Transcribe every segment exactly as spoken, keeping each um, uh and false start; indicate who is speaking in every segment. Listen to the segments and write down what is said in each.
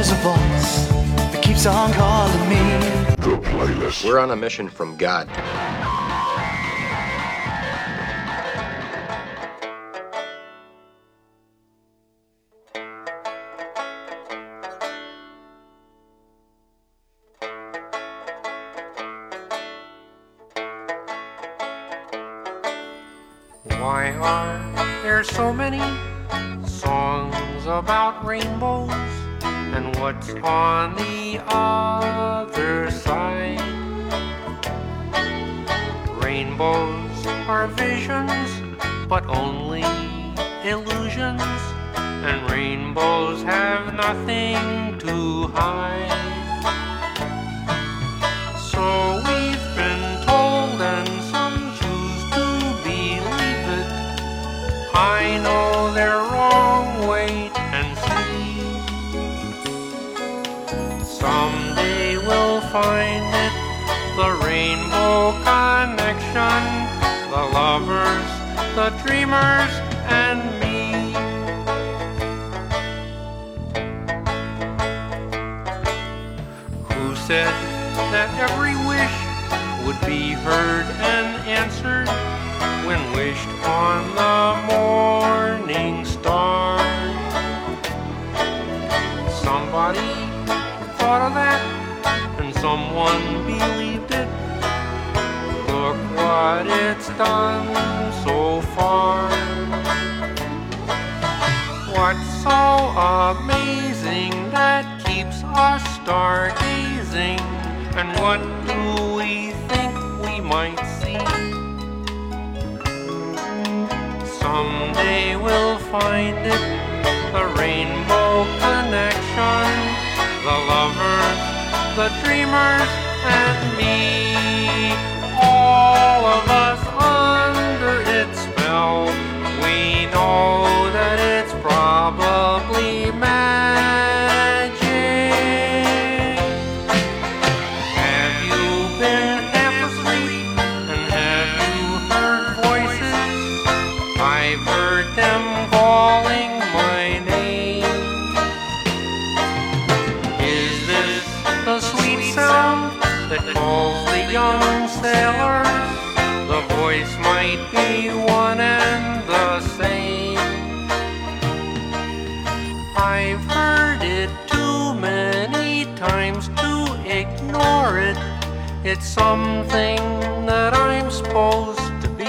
Speaker 1: there's a voice that keeps on calling me.
Speaker 2: The Playlist.
Speaker 3: We're on a mission from God.
Speaker 4: Why are there so many songs about rainbows? And what's on the other side? Rainbows are visions, but only illusions. And rainbows have nothing to hide. So we've been told, and some choose to believe it. I know they're wrong, wait and see. Someday we'll find it, the rainbow connection, the lovers, the dreamers, and me. Who said that every wish would be heard and answered when wished on the morning star? Somebody thought of that, and someone believed it. Look what it's done so far. What's so amazing that keeps us stargazing? And what do we think we might see? Someday we'll find it, the rainbow connection, the lovers, the dreamers, and me. All of us under its spell, we know that it's probably magic. Have you been half asleep, and have you heard voices? I've heard them calling my name. Is this the sweet sound that calls the young sailors? The voice might be one and the same. I've heard it too many times to ignore it. It's something that I'm supposed to be.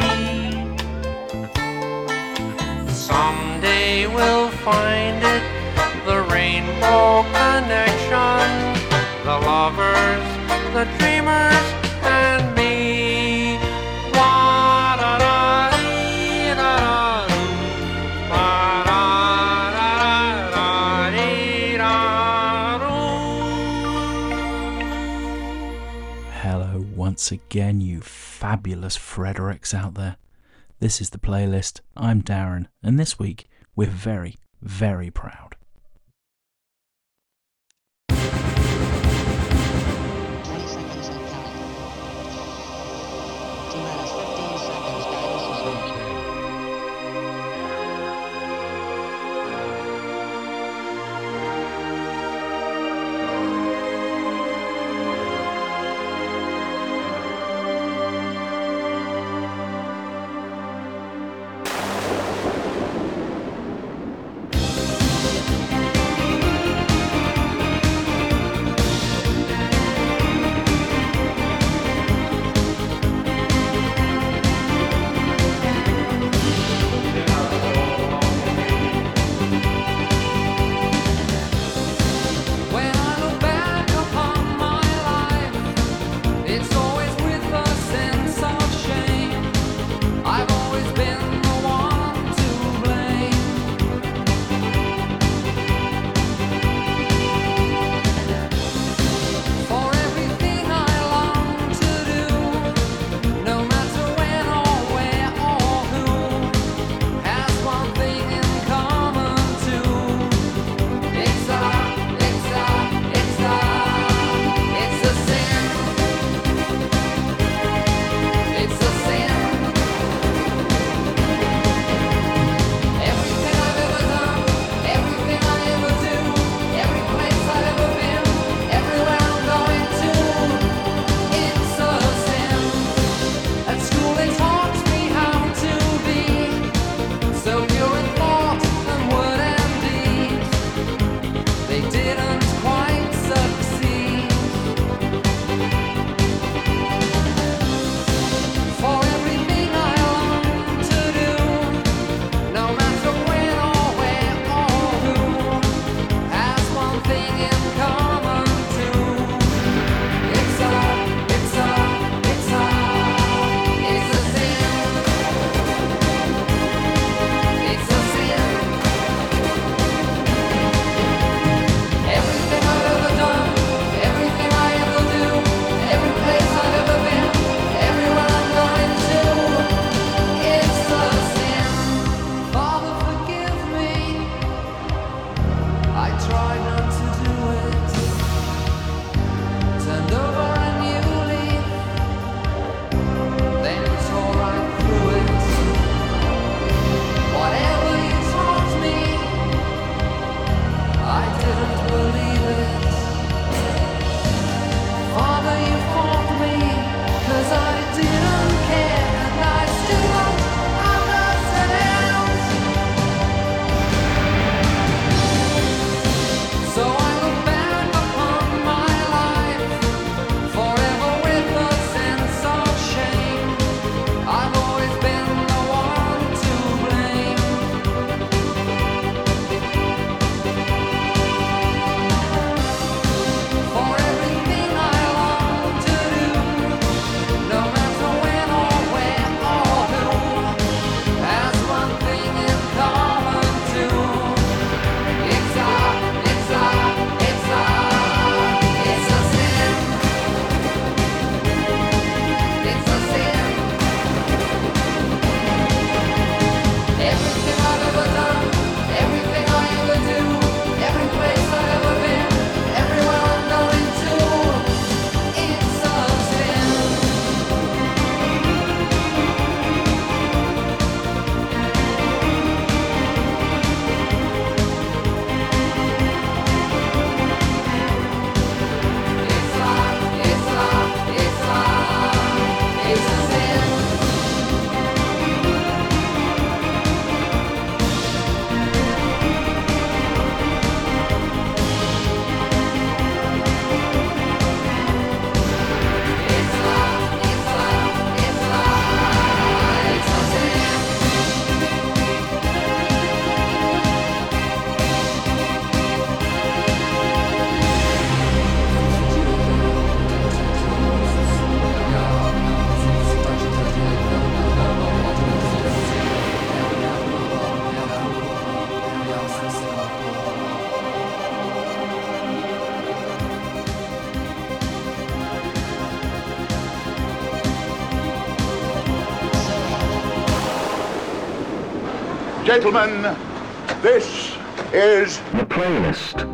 Speaker 4: Someday we'll find it, the rainbow connection, the lovers, the dreamers, and me. La da da dee da da doo. La da da da dee da doo.
Speaker 5: Hello once again, you fabulous Fredericks out there. This is The Playlist. I'm Darren, and this week we're very, very proud.
Speaker 6: twenty seconds and counting. T minus fifteen seconds, guidance is okay.
Speaker 2: Gentlemen, this is
Speaker 3: The Playlist.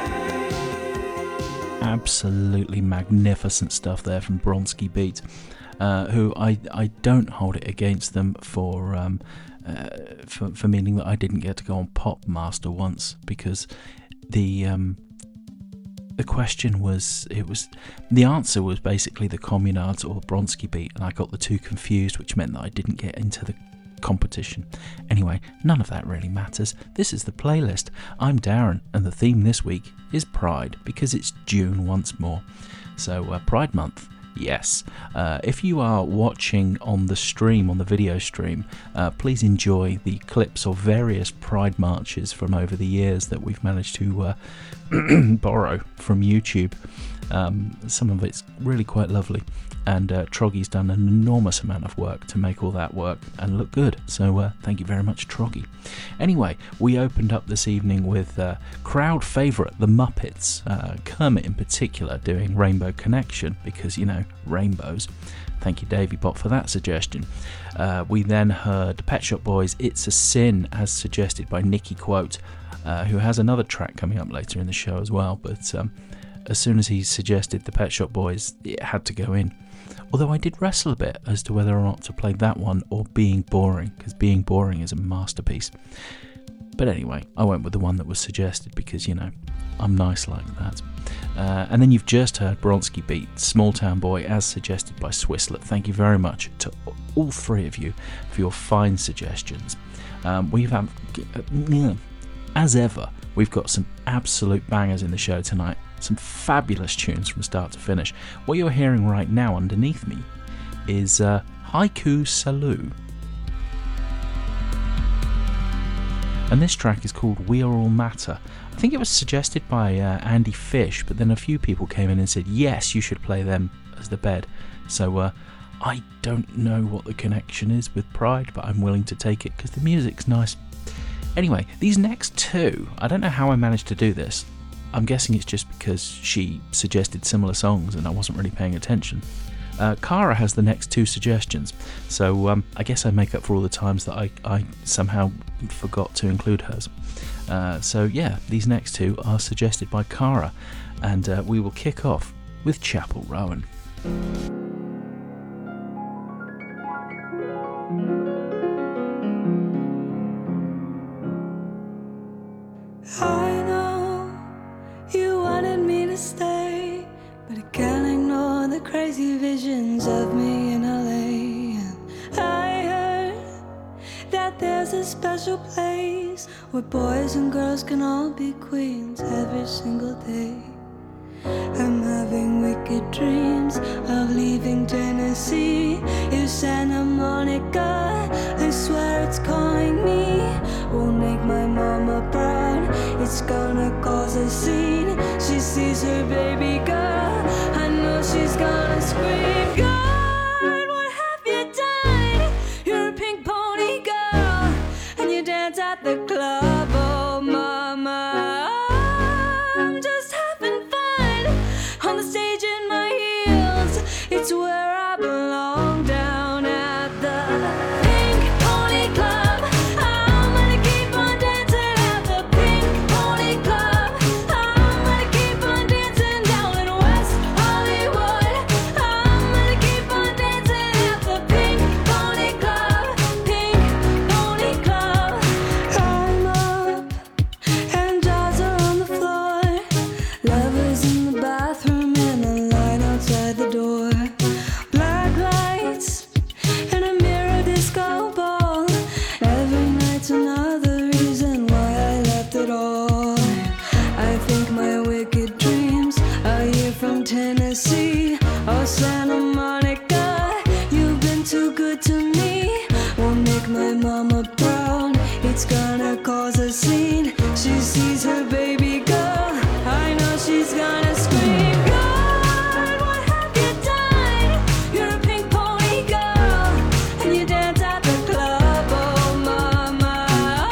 Speaker 5: Absolutely magnificent stuff there from Bronski Beat. uh, who I, I don't hold it against them for, um, uh, for for meaning that I didn't get to go on Pop Master once, because the um, the question was, it was the answer was basically the Communards or Bronski Beat, and I got the two confused, which meant that I didn't get into the competition. Anyway, none of that really matters. This is the playlist. I'm Darren, and the theme this week is Pride, because it's June once more. So uh, Pride Month. Yes. Uh, if you are watching on the stream, on the video stream, uh, please enjoy the clips of various Pride marches from over the years that we've managed to uh, borrow from YouTube. Um, some of it's really quite lovely, and uh, Troggy's done an enormous amount of work to make all that work and look good, so uh, thank you very much, Troggy. Anyway, we opened up this evening with uh, crowd favourite The Muppets, uh, Kermit in particular doing Rainbow Connection, because, you know, rainbows. Thank you, Davy Bot, for that suggestion. Uh, we then heard Pet Shop Boys' It's a Sin, as suggested by Nicky Quote, uh, who has another track coming up later in the show as well, but um, as soon as he suggested the Pet Shop Boys, it had to go in. Although I did wrestle a bit as to whether or not to play that one or Being Boring, because Being Boring is a masterpiece. But anyway, I went with the one that was suggested because, you know, I'm nice like that. Uh, and then you've just heard Bronski Beat, Small Town Boy, as suggested by Swisslet. Thank you very much to all three of you for your fine suggestions. Um, we've had, as ever, we've got some absolute bangers in the show tonight. Some fabulous tunes from start to finish. What you're hearing right now underneath me is uh, Haiku Salut. And this track is called We Are All Matter. I think it was suggested by uh, Andy Fish, but then a few people came in and said, yes, you should play them as the bed. So uh, I don't know what the connection is with Pride, but I'm willing to take it because the music's nice. Anyway, these next two, I don't know how I managed to do this. I'm guessing it's just because she suggested similar songs and I wasn't really paying attention. Uh, Cara has the next two suggestions, so um, I guess I make up for all the times that I, I somehow forgot to include hers. Uh, so yeah, these next two are suggested by Cara, and uh, we will kick off with Chapel Rowan.
Speaker 3: I know you wanted me to stay, but I can't ignore the crazy visions of me in L A. And I heard that there's a special place where boys and girls can all be queens every single day. I'm having wicked dreams of leaving Tennessee. If Santa Monica, I swear it's calling me, won't make my mama proud. It's gonna cause a scene. She sees her baby girl, I know she's gonna scream. God, what have you done? You're a pink pony girl, and you dance at the club. Oh mama, I'm just having fun on the stage in my heels. It's where I belong, down at the Pink Pony Club. I'm gonna keep on dancing at the Pink Pony Club. I'm gonna keep on dancing down in West Hollywood. I'm gonna keep on dancing at the Pink Pony Club. Pink Pony Club. I'm up and jaws are on the floor. Lovers in the bathroom and a line outside the door. Black lights and a mirror disco ball. Every night's another reason why I left it all. I think my wicked dreams are here from Tennessee or Santa Monica. You've been too good to me, won't make my mama proud. It's gonna cause a scene. She sees her baby girl, I know she's gonna scream. God, what have you done? You're a pink pony girl, and you dance at the club. Oh mama,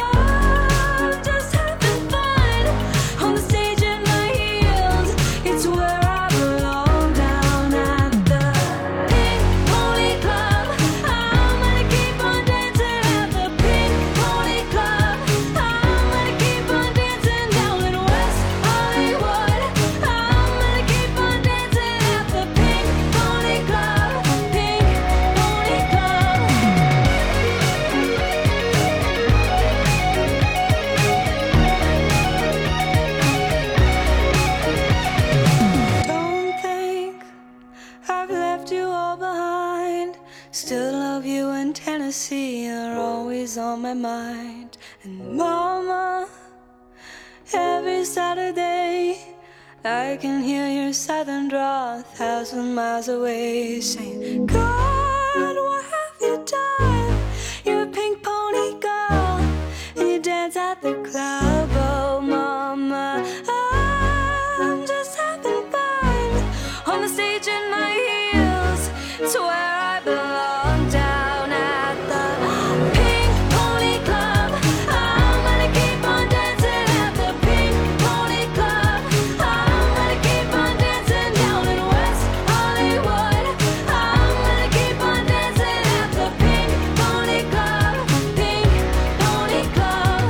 Speaker 3: I'm just having fun on the stage in my heels. It's where I belong, down at the Pink Pony Club. I'm gonna keep on dancing at the Pink Pony Club. I'm gonna keep on dancing down little of you in Tennessee are always on my mind. And mama, every Saturday I can hear your southern drawl a thousand miles away, saying, God, what have you done? You're a pink pony girl, and you dance at the club. Oh mama, I'm just having fun on the stage in my heels. It's where I belong, down at the Pink Pony Club. I'm gonna keep on dancing at the Pink Pony Club. I'm gonna keep on dancing down in West Hollywood. I'm gonna keep on dancing at the Pink Pony Club. Pink Pony Club.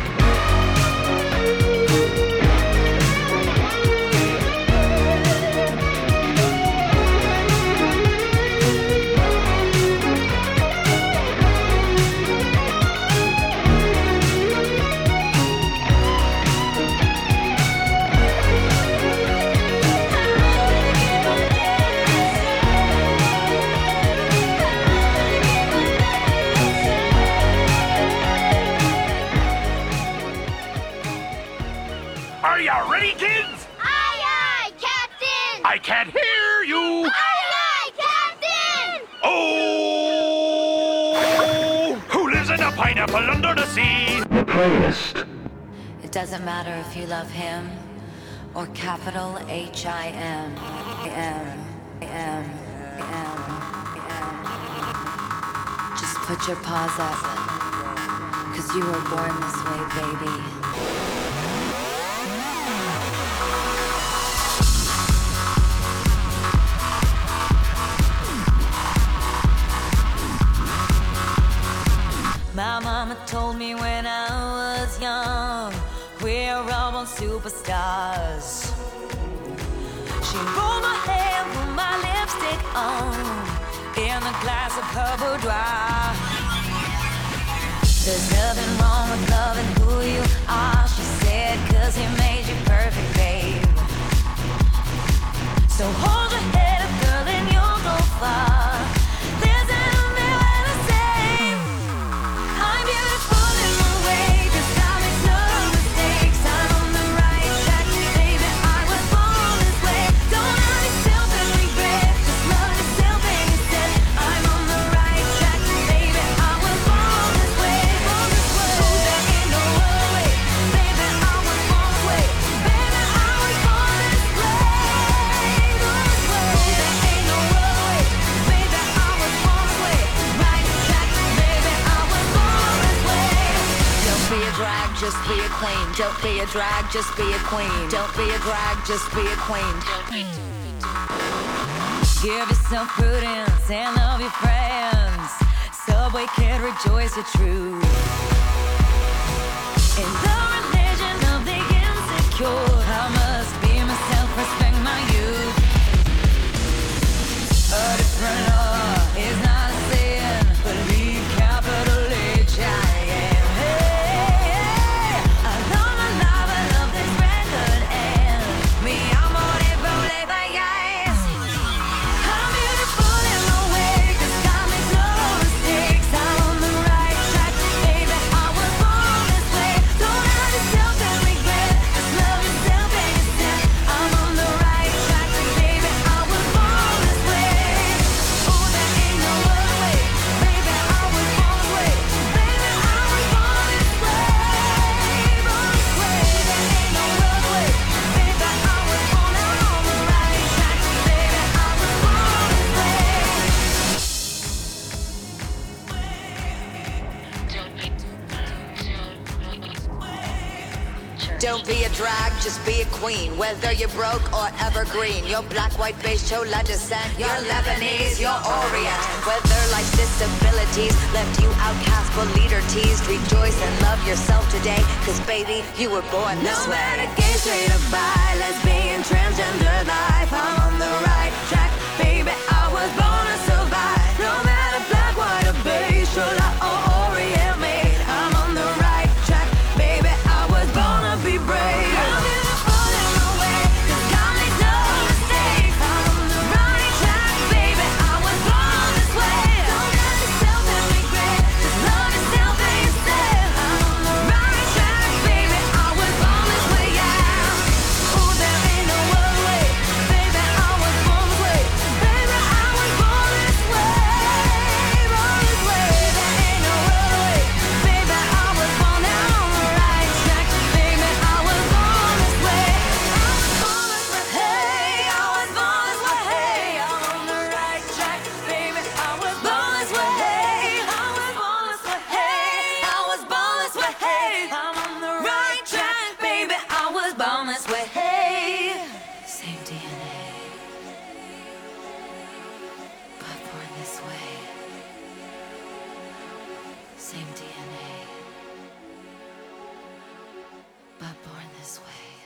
Speaker 2: Are you ready, kids?
Speaker 7: Aye, aye, Captain!
Speaker 2: I can't hear you.
Speaker 7: Aye, aye, Captain!
Speaker 2: Oh! Who lives in a pineapple under the sea? The playlist.
Speaker 8: It doesn't matter if you love him or capital H I M. M. M. M. M. Just put your paws up, 'cause you were born this way, baby. My mama told me when I was young, we're all born superstars. She rolled my hair, put my lipstick on, in a glass of her boudoir. There's nothing wrong with loving who you are, she said, 'cause he made you perfect, babe. So hold your head up, girl, and you'll go far. There's an only way to say I'm beautiful in my way, 'cause I make no mistakes. I'm on the right track, baby, I was born this way. Don't hurt yourself and regret, just love yourself instead. I'm on the right track, baby, I was born this way, born this way. Oh, there ain't no other way, baby, I was born this way. Baby, I was born this way, born this way. Oh, there ain't no other way, baby, I was born this way. Right track, baby, I was born this way. Don't be a drag, just be a queen. Don't be a drag, just be a queen. Don't be a drag, just be a queen. Give yourself prudence and love your friends. Subway kid, rejoice your truth. In the religion of the insecure, I must be myself, respect my youth. A different law is not a sin, believe capital H I M. Hey, hey, I love my life, I love this record, and me, I'm on it, roll it, my eyes. I'm beautiful in my way, 'cause God makes no mistakes. I'm on the right track, baby, I was born this way. Don't hurt yourself and regret, just love yourself instead. I'm on the right track, baby, I was born this way. Oh, there ain't no other way, baby, I was born this way. Baby, I was born this way, born this way. There ain't no other way, baby, I was born. I'm on the right track, baby, I was born this way.
Speaker 9: Don't be a drag, just be a queen. Whether you're broke or evergreen, you're black, white, beige, chola descent, you're Lebanese, you're Orient. Whether life's disabilities left you outcast but leader teased, rejoice and love yourself today, 'cause baby, you were born this
Speaker 3: No
Speaker 9: way.
Speaker 3: matter gay, straight or bi, lesbian, transgender life, I'm on the right track, baby, I was born to survive. No matter black, white or beige, chola or Orient made, I'm on the right track, baby, I was born to be brave. I'm beautiful in my way, 'cause God makes no mistakes. I'm on the right track, baby, I was born this way. Don't
Speaker 8: same D N A, but born this way.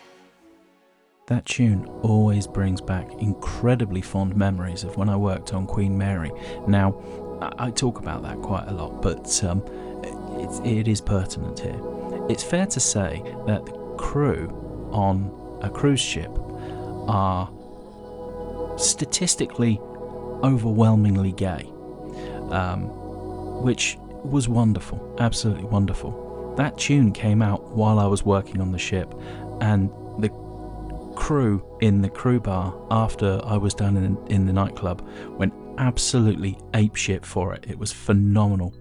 Speaker 5: That tune always brings back incredibly fond memories of when I worked on Queen Mary. Now, I, I talk about that quite a lot, but um, it, it is pertinent here. It's fair to say that the crew on a cruise ship are statistically overwhelmingly gay, um, which was wonderful, absolutely wonderful. That tune came out while I was working on the ship, and the crew in the crew bar after I was done in, in the nightclub went absolutely apeshit for it. It was phenomenal.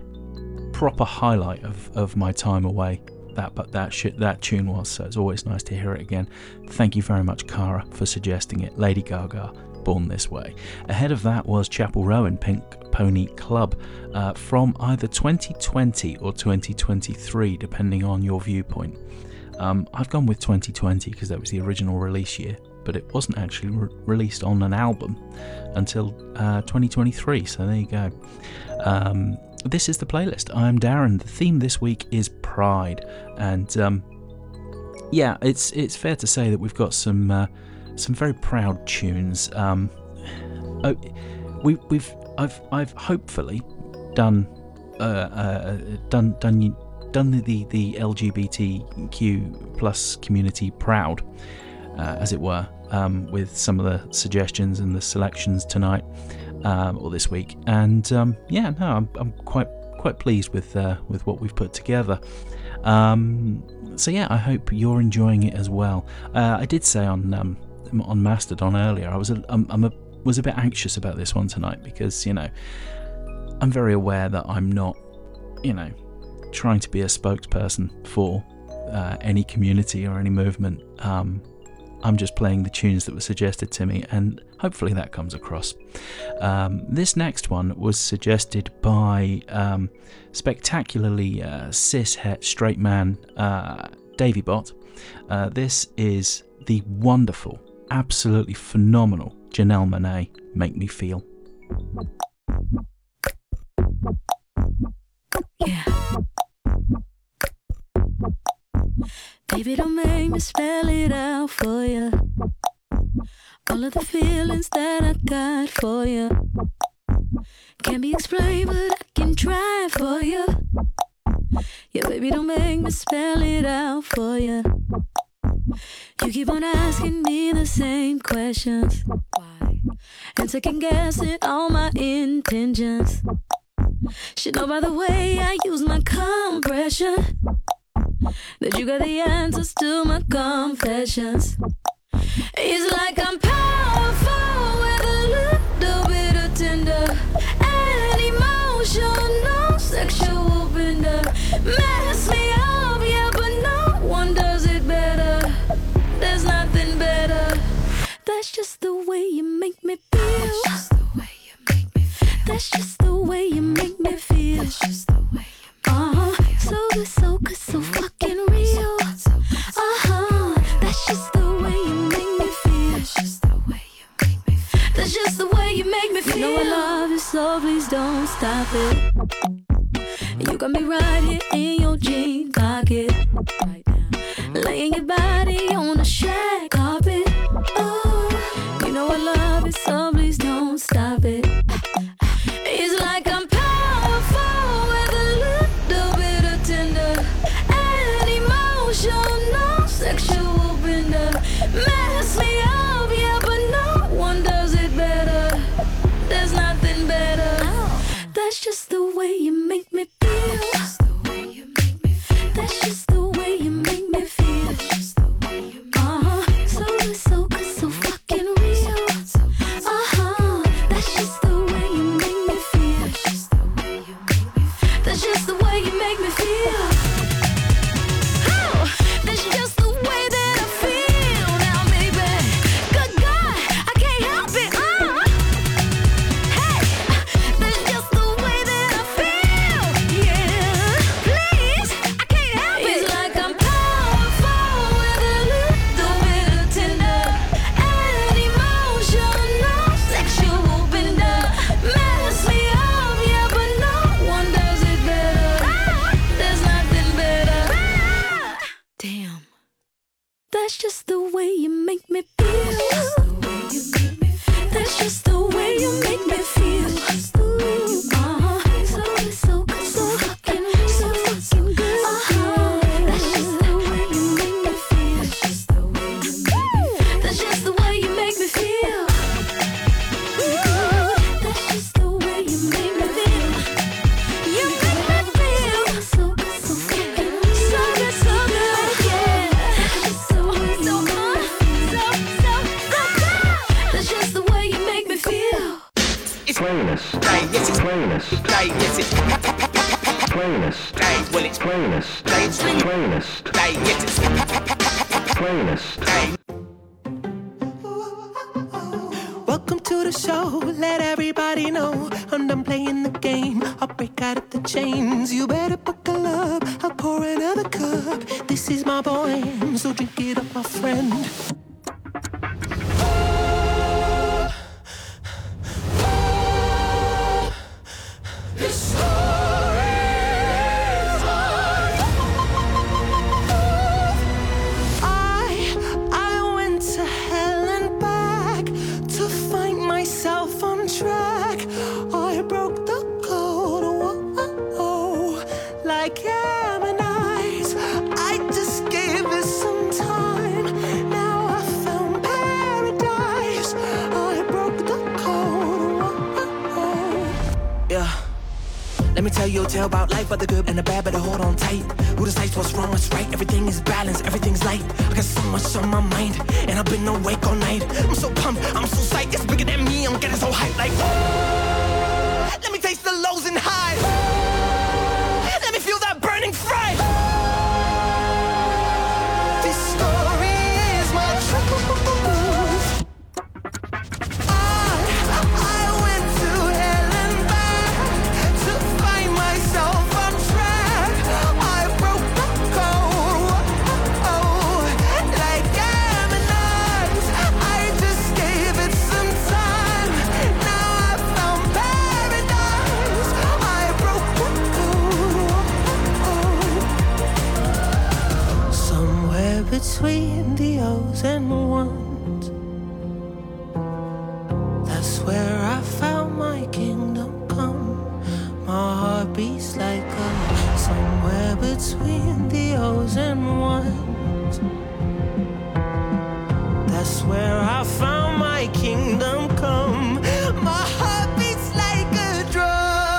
Speaker 5: Proper highlight of, of my time away. That but that shit that tune was, so it's always nice to hear it again. Thank you very much, Cara, for suggesting it. Lady Gaga, Born This Way. Ahead of that was Chapel Row and Pink Pony Club uh, from either twenty twenty or twenty twenty-three, depending on your viewpoint. Um, I've gone with twenty twenty because that was the original release year, but it wasn't actually re- released on an album until uh, twenty twenty-three, so there you go. Um, this is the playlist. I'm Darren. The theme this week is Pride, and um, yeah, it's it's fair to say that we've got some uh, some very proud tunes. Um, oh, we, we've I've I've hopefully done uh, uh, done done. done the, the L G B T Q plus community proud, uh, as it were, um, with some of the suggestions and the selections tonight um, or this week. And um, yeah, no, I'm, I'm quite quite pleased with uh, with what we've put together. Um, so yeah, I hope you're enjoying it as well. Uh, I did say on um, on Mastodon earlier, I was a, I'm, I'm a was a bit anxious about this one tonight because, you know, I'm very aware that I'm not, you know, trying to be a spokesperson for uh, any community or any movement. Um, I'm just playing the tunes that were suggested to me, and hopefully that comes across. Um, this next one was suggested by um, spectacularly uh, cis het straight man uh, Davy Bot. Uh, this is the wonderful, absolutely phenomenal Janelle Monáe, Make Me Feel.
Speaker 3: Yeah. Baby, don't make me spell it out for you. All of the feelings that I got for you can't be explained, but I can try for you. Yeah, baby, don't make me spell it out for you. You keep on asking me the same questions. Why? And second guessing all my intentions. Should know by the way I use my compression that you got the answers to my confessions. It's like I'm powerful with a little bit of tender and emotional sexual bender. Mess me up, yeah, but no one does it better. There's nothing better. That's just the way you make me feel. That's just the way you make me feel. That's just the way you make me feel. That's just the way you make me feel. Uh-huh. So good, so good, so fucking real. Uh-huh. That's just the way you make me feel. That's just the way you make me feel. That's just the way you make me feel. You know I love you, so please don't stop it. You got me right here in your jean pocket right now, laying your body on the shag carpet. Oh, you know I love it, so please don't stop it. It's like I'm powerful with a little bit of tender and emotional sexual bender. Mess me up, yeah, but no one does it better. There's nothing better. That's just the way you make me feel. That's just the way you make me feel. That's just the way you make me feel. That's just the way you make me feel. Uh-huh. So good, so good, so fucking real. Uh-huh. That's just the way you make me feel. That's just the way you make me feel. That's just the way you make me feel. Oh, that's just the way that I feel now, baby. Good God, I can't help it. Uh. Hey, that's just the way that I feel. Yeah.
Speaker 1: Playlist.
Speaker 10: Day, yes, it's
Speaker 1: Playlist.
Speaker 10: day. Well, it's
Speaker 1: Playlist.
Speaker 10: day. It's ring.
Speaker 1: Playlist.
Speaker 10: Day, yes, it's
Speaker 1: Playlist.
Speaker 10: day.
Speaker 11: Welcome to the show, let everybody know I'm done playing the game, I'll break out of the chains. You better buckle up, I'll pour another cup. This is my poem, so drink it up, my friend. This story is mine. I, I went to hell and back to find myself on track. I broke the code, whoa, like Ammonites. I just gave it some time. Now I found paradise. I broke the code, whoa. Yeah. Let me tell you a tale about life, but the good and the bad, better hold on tight. Who decides what's wrong, what's right? Everything is balanced, everything's light. I got so much on my mind, and I've been awake all night. I'm so pumped, I'm so psyched, it's bigger than me, I'm getting so hyped like, oh, let me taste the lows and highs. Let me feel that burning fry. This story is my truth. I went to hell and back to find myself on track. I broke the code, oh, like Ammonites. I just gave it some time. Now I found paradise. I broke the code, somewhere between the O's and ones. That's where I found my kingdom come. My heart beats like a somewhere between the O's and ones. That's where I found my kingdom come. My heart beats like a drum.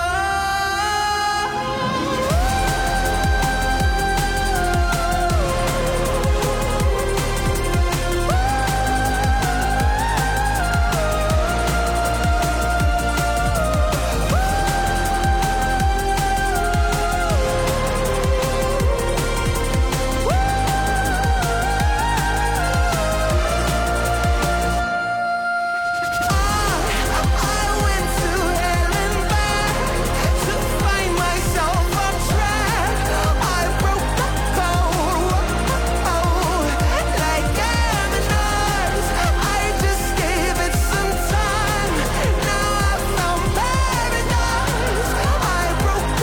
Speaker 11: I went to hell and back to find myself on track. I broke the code, oh, like Ammonites. I just gave it some time. Now I found paradise. I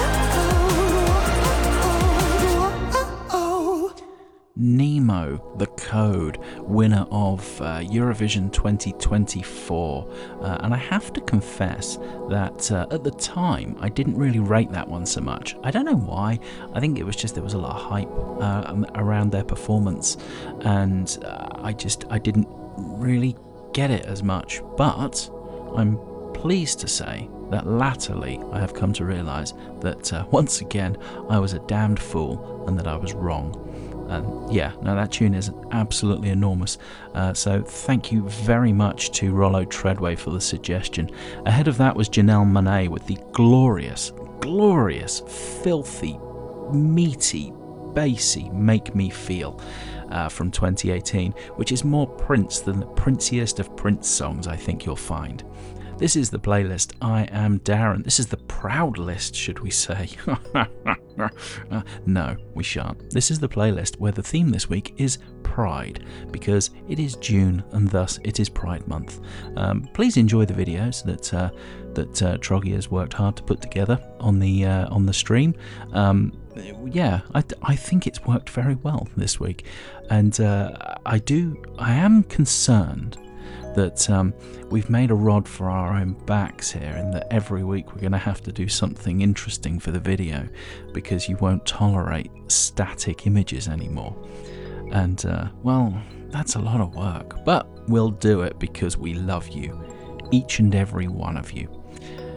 Speaker 11: broke the code, oh.
Speaker 5: Nemo, The Code, winner of uh, Eurovision twenty twenty-four. Uh, and I have to confess that uh, at the time I didn't really rate that one so much. I don't know why. I think it was just there was a lot of hype uh, um, around their performance, and uh, I just I didn't really get it as much. But I'm pleased to say that latterly I have come to realise that uh, once again I was a damned fool and that I was wrong. And yeah, no, that tune is absolutely enormous. Uh, so thank you very much to Rollo Treadway for the suggestion. Ahead of that was Janelle Monáe with the glorious, glorious, filthy, meaty, bassy Make Me Feel uh, from twenty eighteen, which is more Prince than the princiest of Prince songs I think you'll find. This is the playlist. I am Darren. This is the proud list, should we say? uh, no, we shan't. This is the playlist where the theme this week is Pride, because it is June and thus it is Pride Month. Um, please enjoy the videos that uh, that uh, Troggy has worked hard to put together on the uh, on the stream. Um, yeah, I, I think it's worked very well this week, and uh, I do. I am concerned that um, we've made a rod for our own backs here, and that every week we're going to have to do something interesting for the video because you won't tolerate static images anymore. And uh, well, that's a lot of work, but we'll do it because we love you, each and every one of you.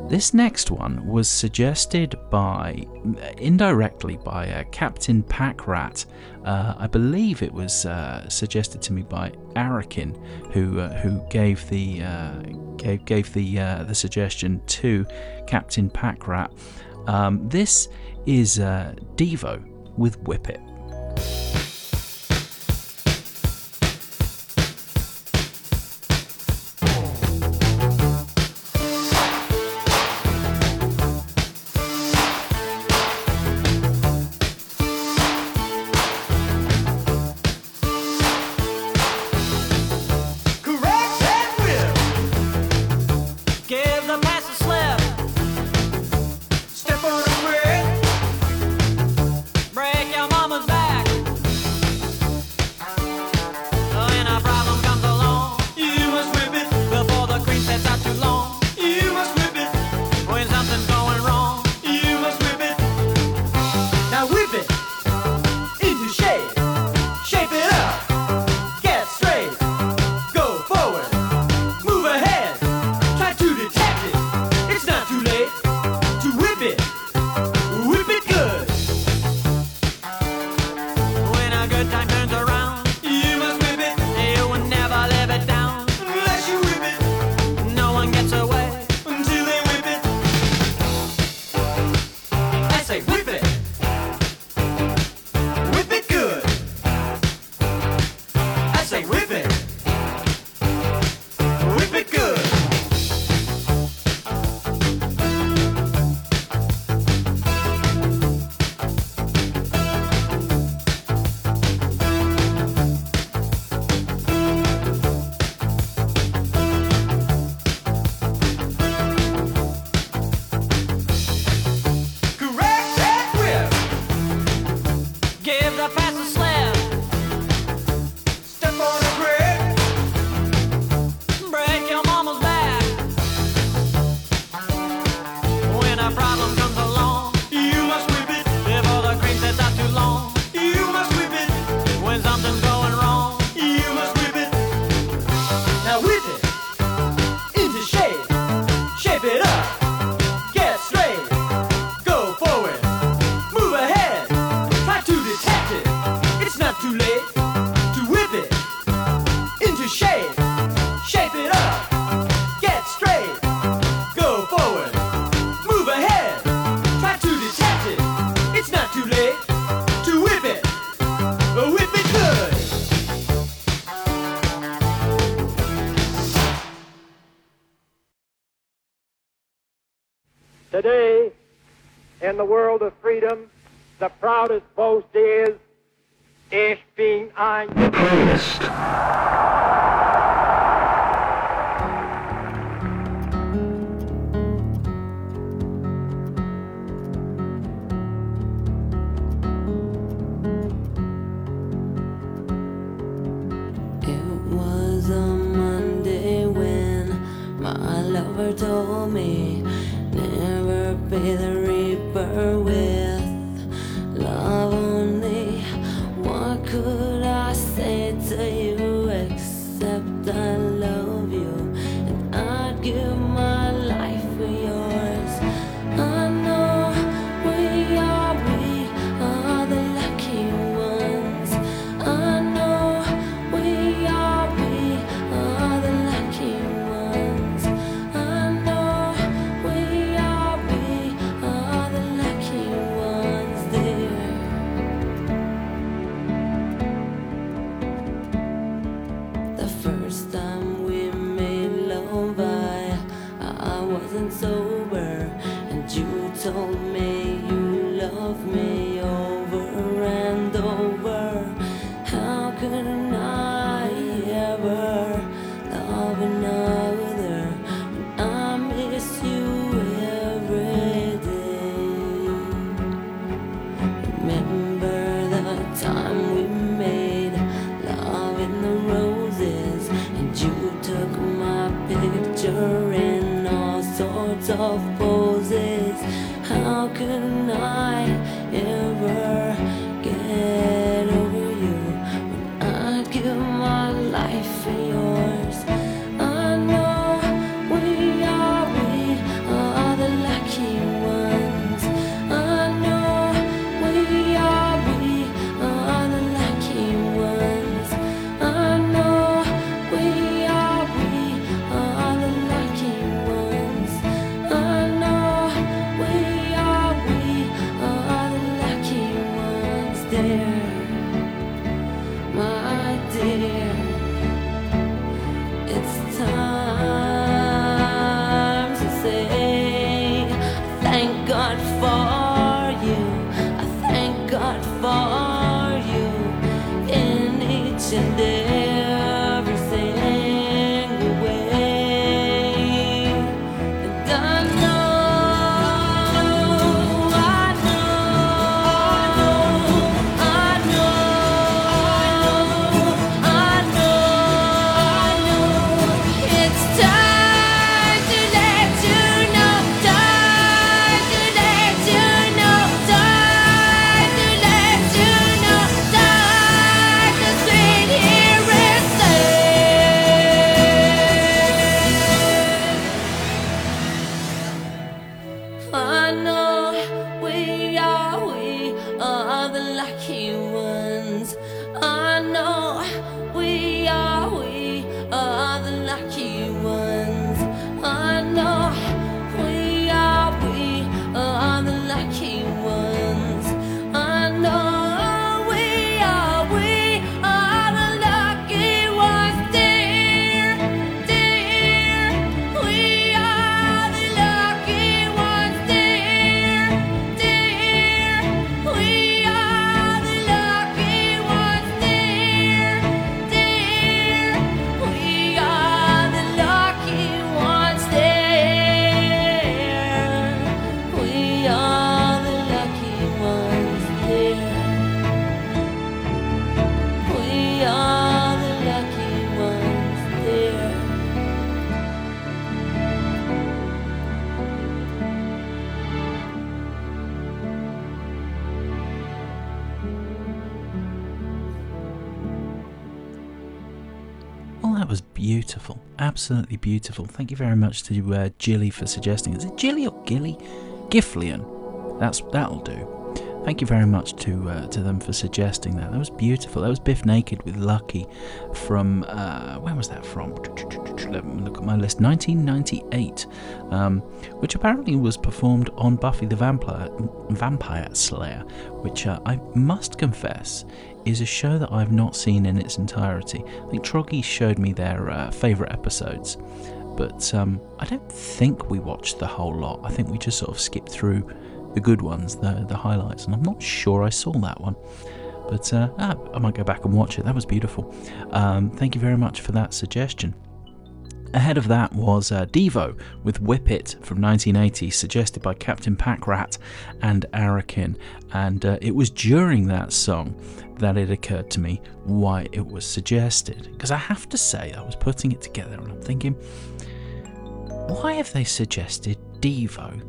Speaker 5: This next one was suggested by, indirectly by uh, Captain Packrat. Uh, I believe it was uh, suggested to me by Arakin, who uh, who gave the uh, gave gave the uh, the suggestion to Captain Packrat. Um, this is uh, Devo with Whip It.
Speaker 10: Today, in the world of freedom, the proudest boast is, Ich bin ein
Speaker 1: Playlist.
Speaker 8: It was a Monday when my lover told me never pay the reaper with love only. What could I say to you except I love you, and I'd give my life for yours. I know we are, we are the lucky ones. I know we are, we are the lucky ones. I know we are, we are the lucky ones, dear. The first time we made love, I, I wasn't sober, and you told me you loved me over and over. How could I ever love another when I miss you every day? Remember the time we made love in the roses, and you took my picture in all sorts of poses. How can I ever God for you. I thank God for you in each and every single way. And I know, I know, I know, I know, it's time to let you know, time to let you know, time to let you know, time to sit here and say, I know we are, we are the lucky ones. I know we are, we are the lucky ones. I know we are, we are the lucky ones. I know we are, we are the lucky ones, dear, dear. We are the lucky ones, dear, dear. We are the lucky ones, dear, dear. We are the lucky ones, dear. We are the lucky ones, dear. We are the lucky ones, dear.
Speaker 5: Well, that was beautiful. Absolutely beautiful. Thank you very much to uh, Jilly for suggesting. Is it Jilly or Gilly? Giflian. That's that'll do. Thank you very much to uh, to them for suggesting that. That was beautiful. That was Biff Naked with Lucky from uh, when was that from? Let me look at my list. nineteen ninety-eight, um, which apparently was performed on Buffy the Vampire Vampire Slayer, which uh, I must confess is a show that I've not seen in its entirety. I think Troggy showed me their uh, favourite episodes, but um, I don't think we watched the whole lot. I think we just sort of skipped through the good ones, the the highlights, and I'm not sure I saw that one. But uh, ah, I might go back and watch it. That was beautiful. Um, thank you very much for that suggestion. Ahead of that was uh, Devo with Whip It from nineteen eighty, suggested by Captain Packrat and Arakin. And uh, it was during that song that it occurred to me why it was suggested. Because I have to say, I was putting it together and I'm thinking, why have they suggested Devo?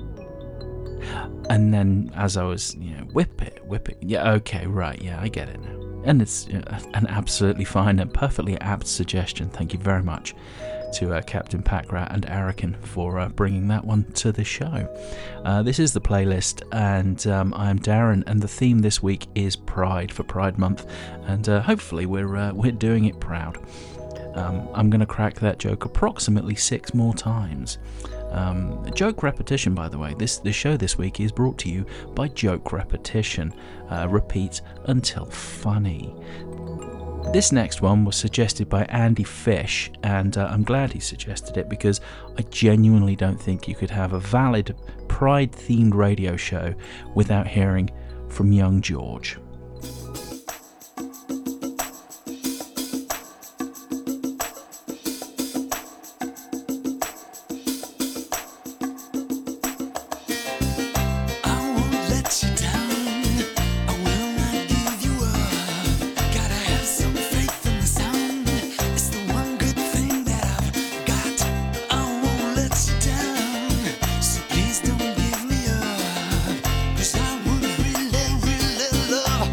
Speaker 5: And then as I was, you know, whip it, whip it. Yeah, okay, right, yeah, I get it now. And it's uh, an absolutely fine and perfectly apt suggestion. Thank you very much to uh, Captain Packrat and Arakin for uh, bringing that one to the show. Uh, this is the playlist, and um, I am Darren, and the theme this week is Pride for Pride Month, and uh, hopefully we're uh, we're doing it proud. Um, I'm going to crack that joke approximately six more times. Um, joke repetition, by the way. This the show this week is brought to you by Joke Repetition. Uh, repeat until funny. This next one was suggested by Andy Fish, and uh, I'm glad he suggested it because I genuinely don't think you could have a valid Pride-themed radio show without hearing from Young George.
Speaker 11: Please don't give me up, 'cause I would really, really love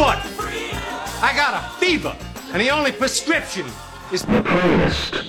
Speaker 12: what? I got a fever, and the only prescription is
Speaker 1: The playlist.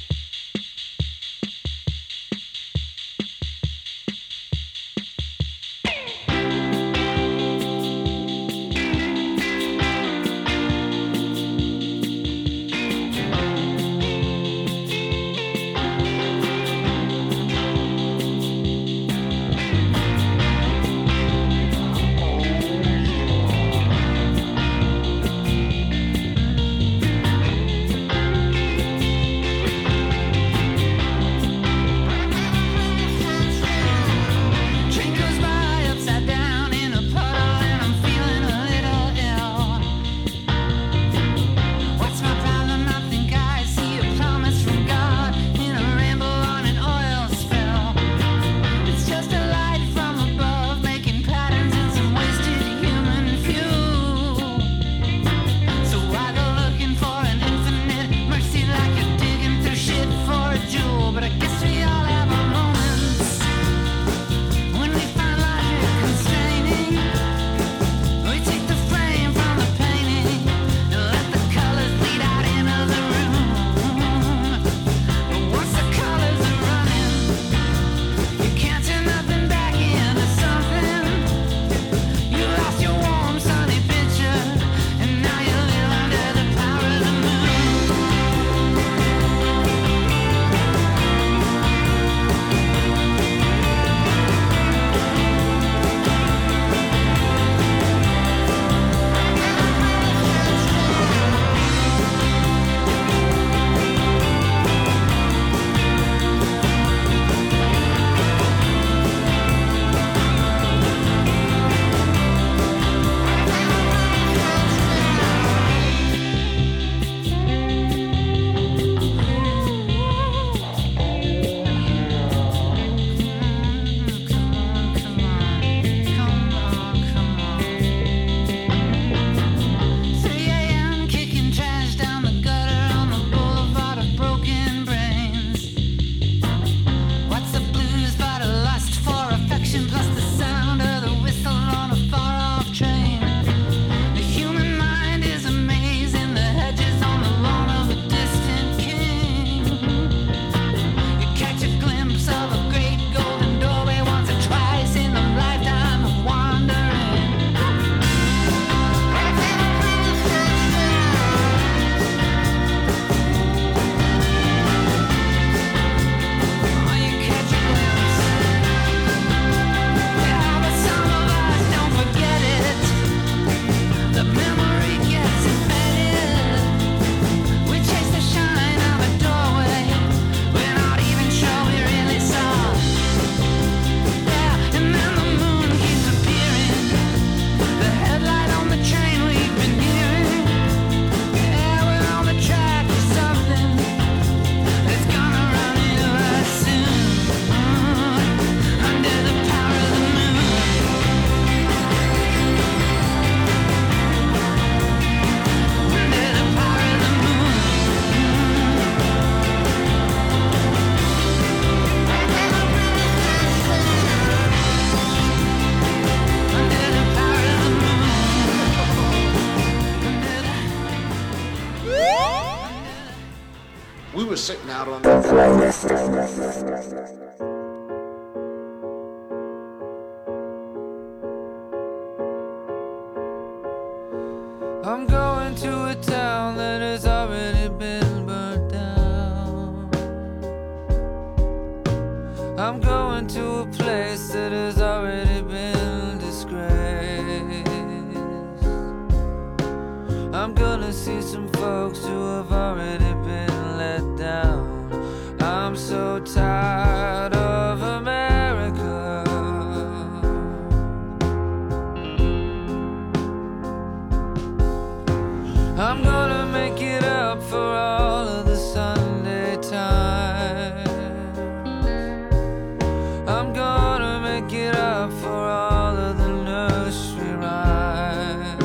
Speaker 11: Train goes by upside down in a puddle, and I'm feeling a little ill. What's my problem? I think I see a promise from God in a rainbow on an oil spill. It's just a light from above, making patterns in some wasted human fuel. So I go looking for an infinite mercy, like you're digging through shit for a jewel. But I guess we all have our moments when we find logic constraining. We take the frame from the painting and let the colors bleed out into the room. But once the colors are running, you can't turn nothing back into something. You lost your warm, sunny picture, and now you live under the power of the moon. three a.m. kicking trash down the gutter on the boulevard of broken brains. What's the blues but a lust for affection, plus the sound of the whistle on a far-off train? The human mind is amazing, the hedges on the lawn of a distant king. You catch a glimpse of a great golden doorway once or twice in the lifetime of wandering. Oh, you catch a glimpse. Yeah, but some of us don't forget it. The memory gets embedded. We chase the shine of a doorway. We're not even sure we really saw. Yeah, and then the moon keeps appearing. The headlight on the train we've been hearing. Yeah, we're on the track to something that's gonna run into us soon. Under the power of the moon. Under the power of the moon. Under the power of the moon.
Speaker 12: we were sitting out on
Speaker 13: I'm going to a town that has already been burnt down. I'm going to a place that has already been disgraced. I'm gonna see some folks who have already been let down. I'm so tired of America. I'm gonna make it up for all of the Sunday times. I'm gonna make it up for all of the nursery rhymes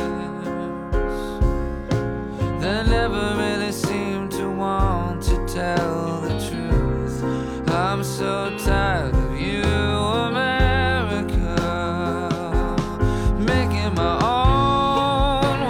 Speaker 13: that never really seem to want to tell the truth. I'm so tired of you, America, making my own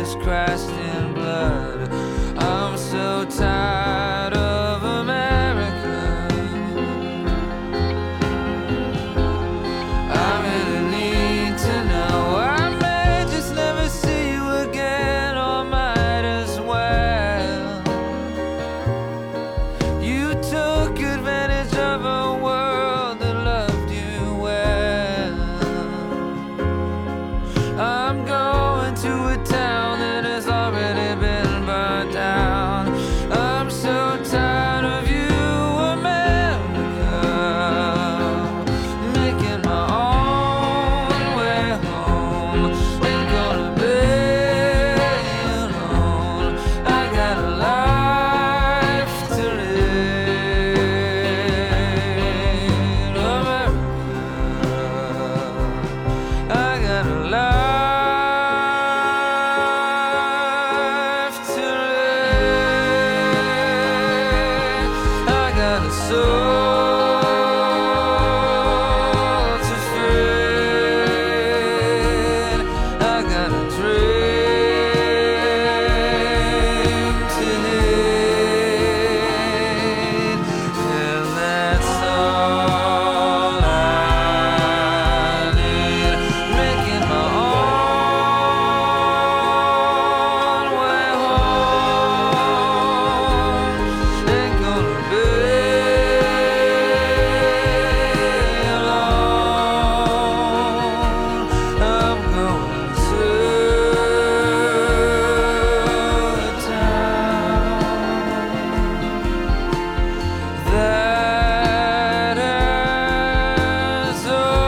Speaker 13: is crashed in blood. I'm so tired of America. I really need to know. I may just never see you again, or might as well. You took advantage of a world that loved you well. I'm going to a town that has already been burned down. I'm so tired of you, America. Making my own way home. Ain't gonna be alone. I got a life to live, America. I got a life to live. I got a soul to feed. I got a dream to lead, and that's all I need. Making my own way home. Ain't gonna be alone. I'm going to a town that has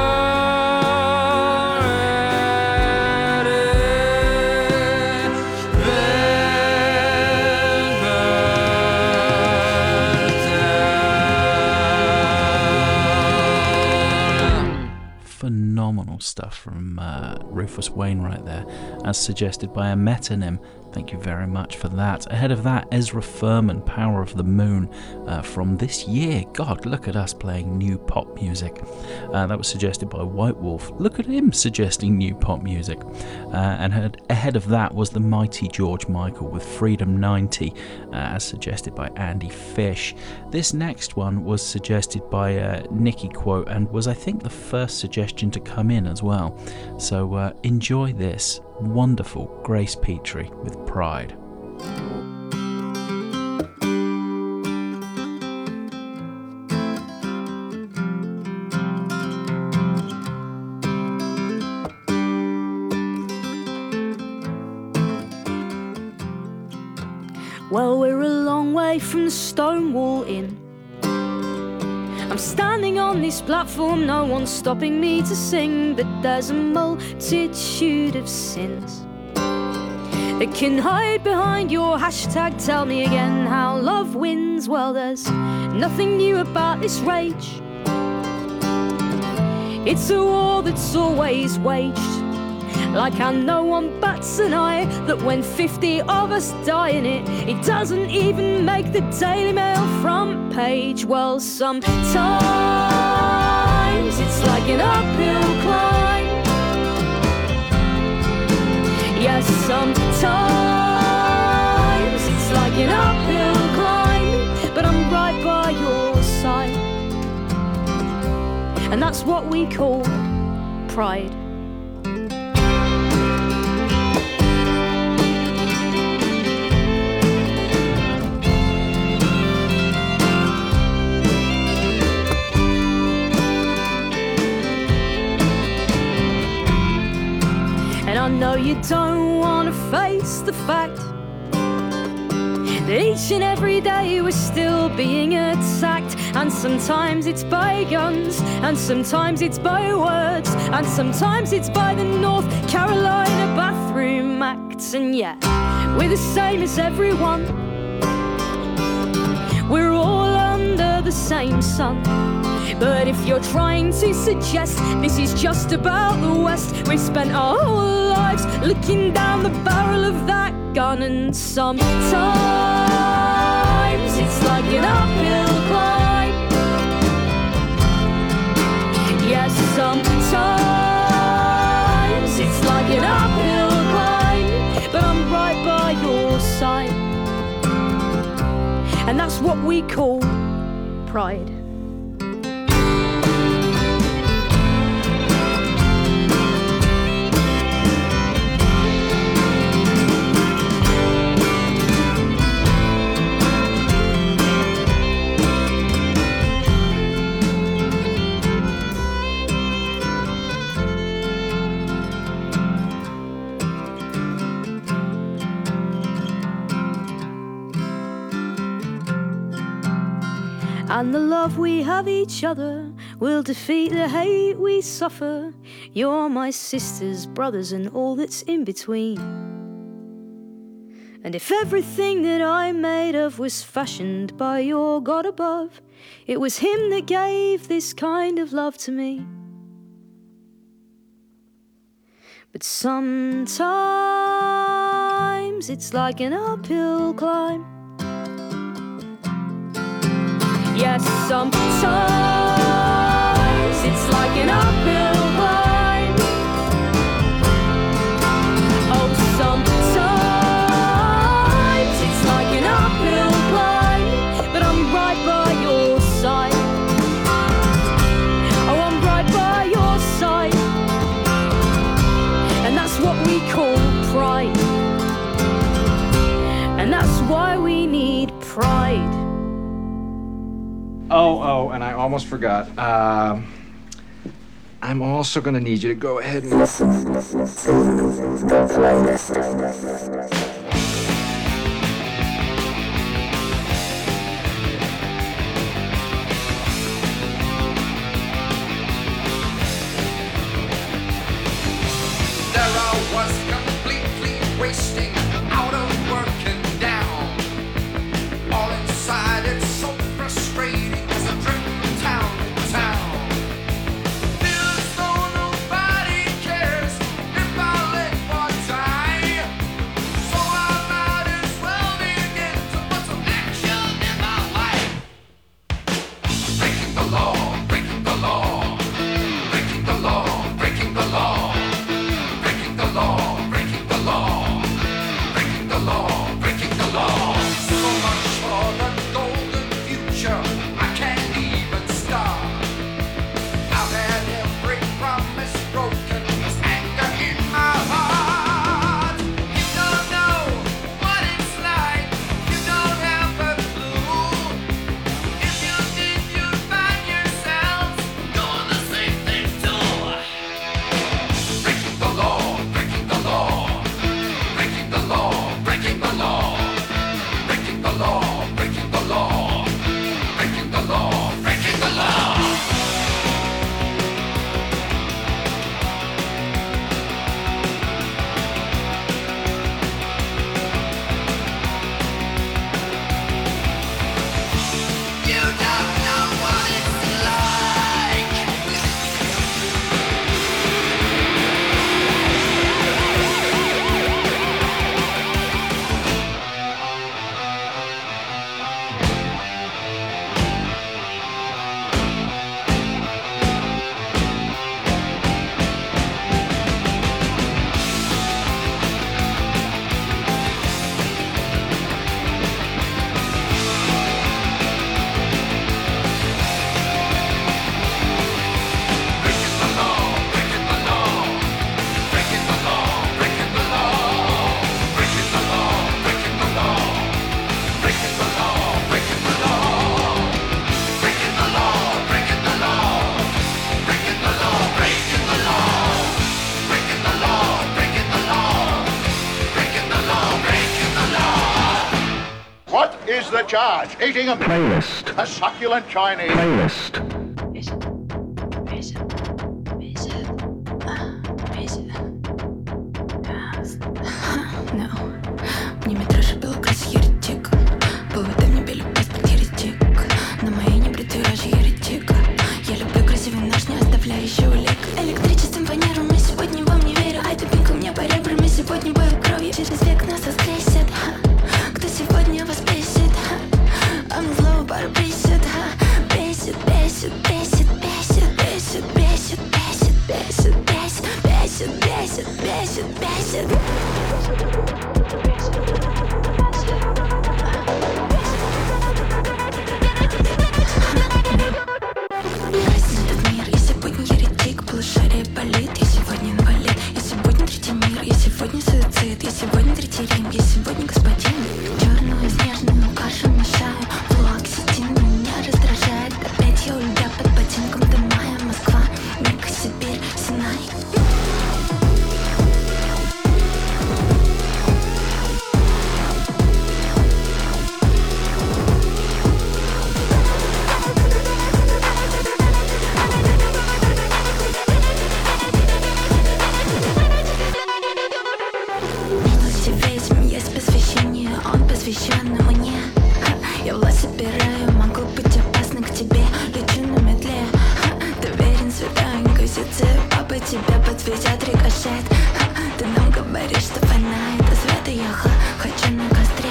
Speaker 13: already been burned down.
Speaker 5: Phenomenal stuff from uh, Rufus Wainwright there, as suggested by a metonym. Thank you very much for that. Ahead of that, Ezra Furman, Power of the Moon, uh, from this year. God, look at us playing new pop music. Uh, that was suggested by White Wolf. Look at him suggesting new pop music. Uh, and had, ahead of that was the mighty George Michael with Freedom ninety, uh, as suggested by Andy Fish. This next one was suggested by uh, Nicky Quote, and was, I think, the first suggestion to come in as well. So uh, enjoy this wonderful Grace Petrie with Pride.
Speaker 3: Well, we're a long way from the Stonewall Inn. I'm standing on this platform, no one's stopping me to sing, but there's a multitude of sins that can hide behind your hashtag. Tell me again how love wins. Well, there's nothing new about this rage. It's a war that's always waged, like how no one bats an eye that when fifty of us die in it, it doesn't even make the Daily Mail front page. Well, sometimes it's like an uphill climb. Yes, sometimes it's like an uphill climb, but I'm right by your side, and that's what we call pride. I know you don't want to face the fact that each and every day we're still being attacked. And sometimes it's by guns, and sometimes it's by words, and sometimes it's by the North Carolina Bathroom Act. And yeah, we're the same as everyone. We're all under the same sun. But if you're trying to suggest this is just about the West, we've spent our whole lives looking down the barrel of that gun. And sometimes it's like an uphill climb. Yes, sometimes it's like an uphill climb, but I'm by your side. And that's what we call pride. And the love we have each other will defeat the hate we suffer. You're my sisters, brothers, and all that's in between. And if everything that I'm made of was fashioned by your God above, it was him that gave this kind of love to me. But sometimes it's like an uphill climb. Yes, sometimes it's like an uphill climb. Oh, sometimes it's like an uphill climb. But I'm right by your side. Oh, I'm right by your side. And that's what we call pride. And that's why we need pride.
Speaker 14: Oh, oh, and I almost forgot. Uh, I'm also going to need you to go ahead and listen to the playlist.
Speaker 15: There I was completely wasting, out of work and down. All inside, it's so frustrating.
Speaker 16: The charge, eating a
Speaker 1: playlist,
Speaker 16: a succulent Chinese
Speaker 1: playlist.
Speaker 3: No, мне метраж был как еретик. Поводай мне белый паспорт еретик. На моей небритой роже еретик. Я люблю красивый наш, не оставляющий улик. Электричеством фанеру, но сегодня вам не верю. Ай, тупинку мне по ребрам, и сегодня бою кровью. Через век нас воскресит. Кто сегодня вас бесит? I'm slow, but бесит. Бесит, бесит, бесит, бесит, бесит, бесит, бесит, бесит, бесит, бесит, бесит, бесит, бесит. Я сегодня третий рим, я сегодня господин. Черную снежную кашу мешаю. Флуоксетин меня раздражает. Опять я у льда под ботинком до мая. Москва, Мека, Сибирь, Синай. Посвященный мне. Я власть собираю, могу быть опасна к тебе. Лечу на метле. Ты верен святой инквизиции. Папа тебя подвезет рикошет. Ты нам говоришь, что война это свято. Я х- хочу на костре.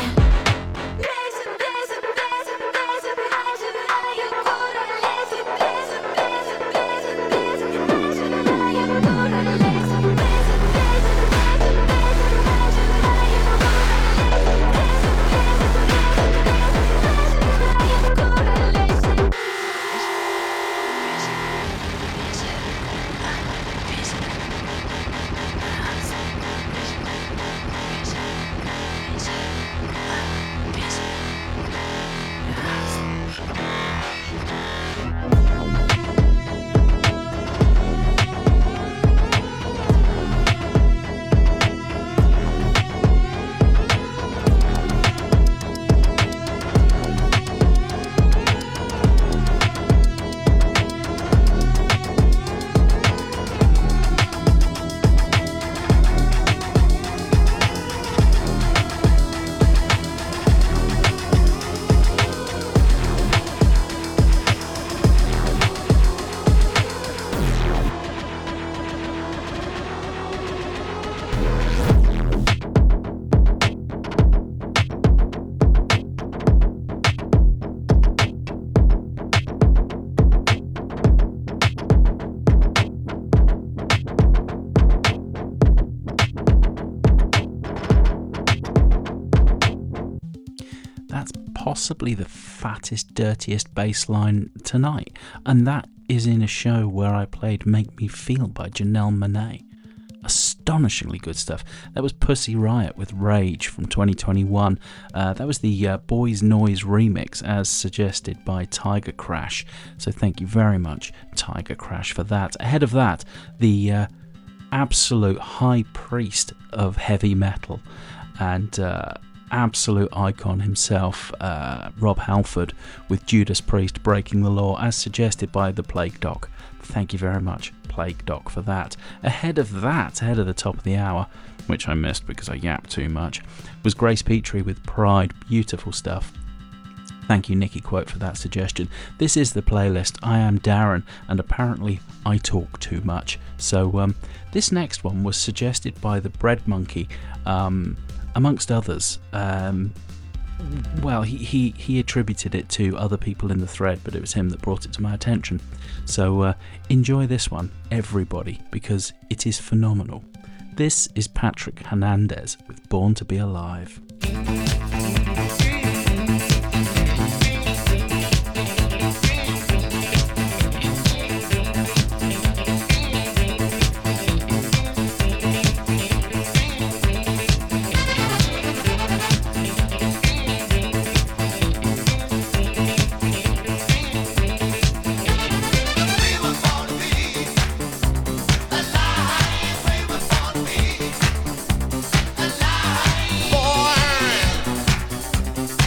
Speaker 5: Possibly the fattest, dirtiest bass line tonight, and that is in a show where I played Make Me Feel by Janelle Monáe. Astonishingly good stuff. That was Pussy Riot with Rage from twenty twenty-one. Uh, that was the uh, Boys Noise remix as suggested by Tiger Crash. So thank you very much, Tiger Crash, for that. Ahead of that, the uh, absolute high priest of heavy metal and uh, absolute icon himself, uh, Rob Halford, with Judas Priest, Breaking the Law, as suggested by the Plague Doc. Thank you very much, Plague Doc, for that. Ahead of that, ahead of the top of the hour, which I missed because I yapped too much, was Grace Petrie with Pride. Beautiful stuff. Thank you, Nicky Quote, for that suggestion. This is the playlist. I am Darren, and apparently I talk too much. So um, this next one was suggested by the Bread Monkey, um, amongst others. Um, well, he, he, he attributed it to other people in the thread, but it was him that brought it to my attention. So uh, enjoy this one, everybody, because it is phenomenal. This is Patrick Hernandez with Born to Be Alive.
Speaker 15: Boy,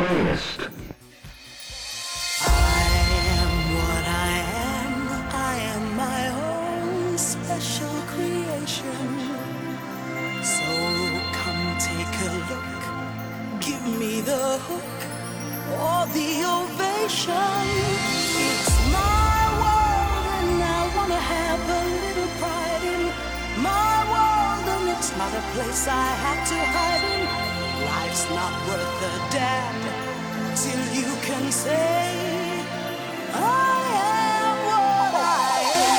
Speaker 1: playlist.
Speaker 11: I am what I am. I am my own special creation. So come take a look. Give me the hook or the ovation. It's my world and I wanna have a little pride in my world, and it's not a place I have to hide in. Life's not worth a damn till you can say I am what I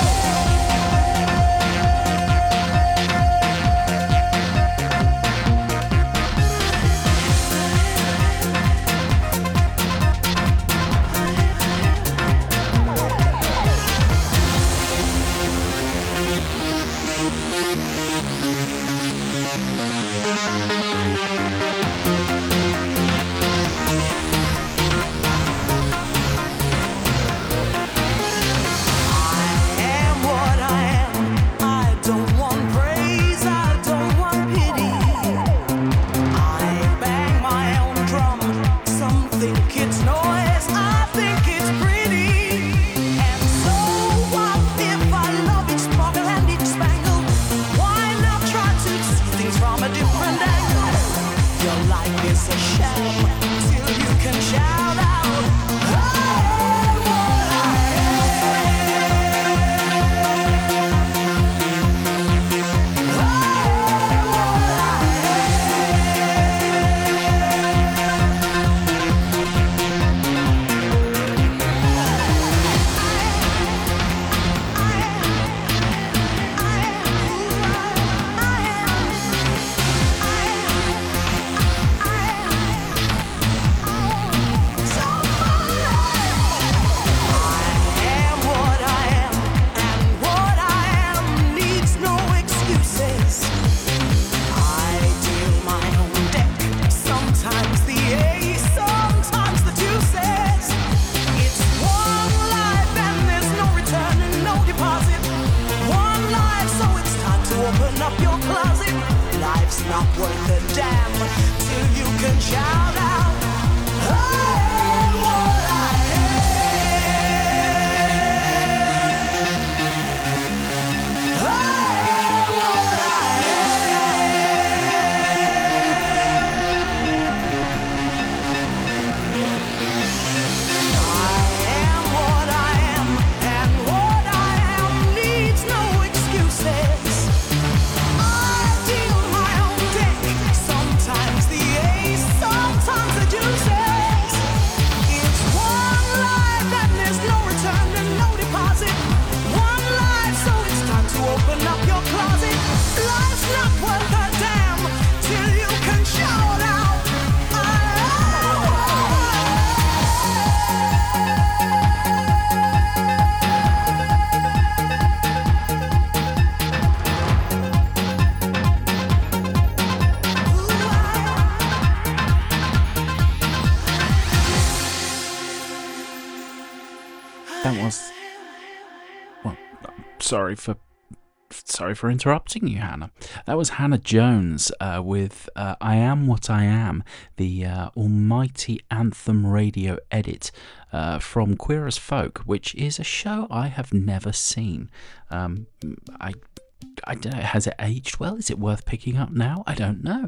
Speaker 5: Sorry for sorry for interrupting you, Hannah. That was Hannah Jones uh, with uh, I Am What I Am, the uh, almighty anthem radio edit uh, from Queer as Folk, which is a show I have never seen. Um, I I don't know, has it aged well? Is it worth picking up now? I don't know.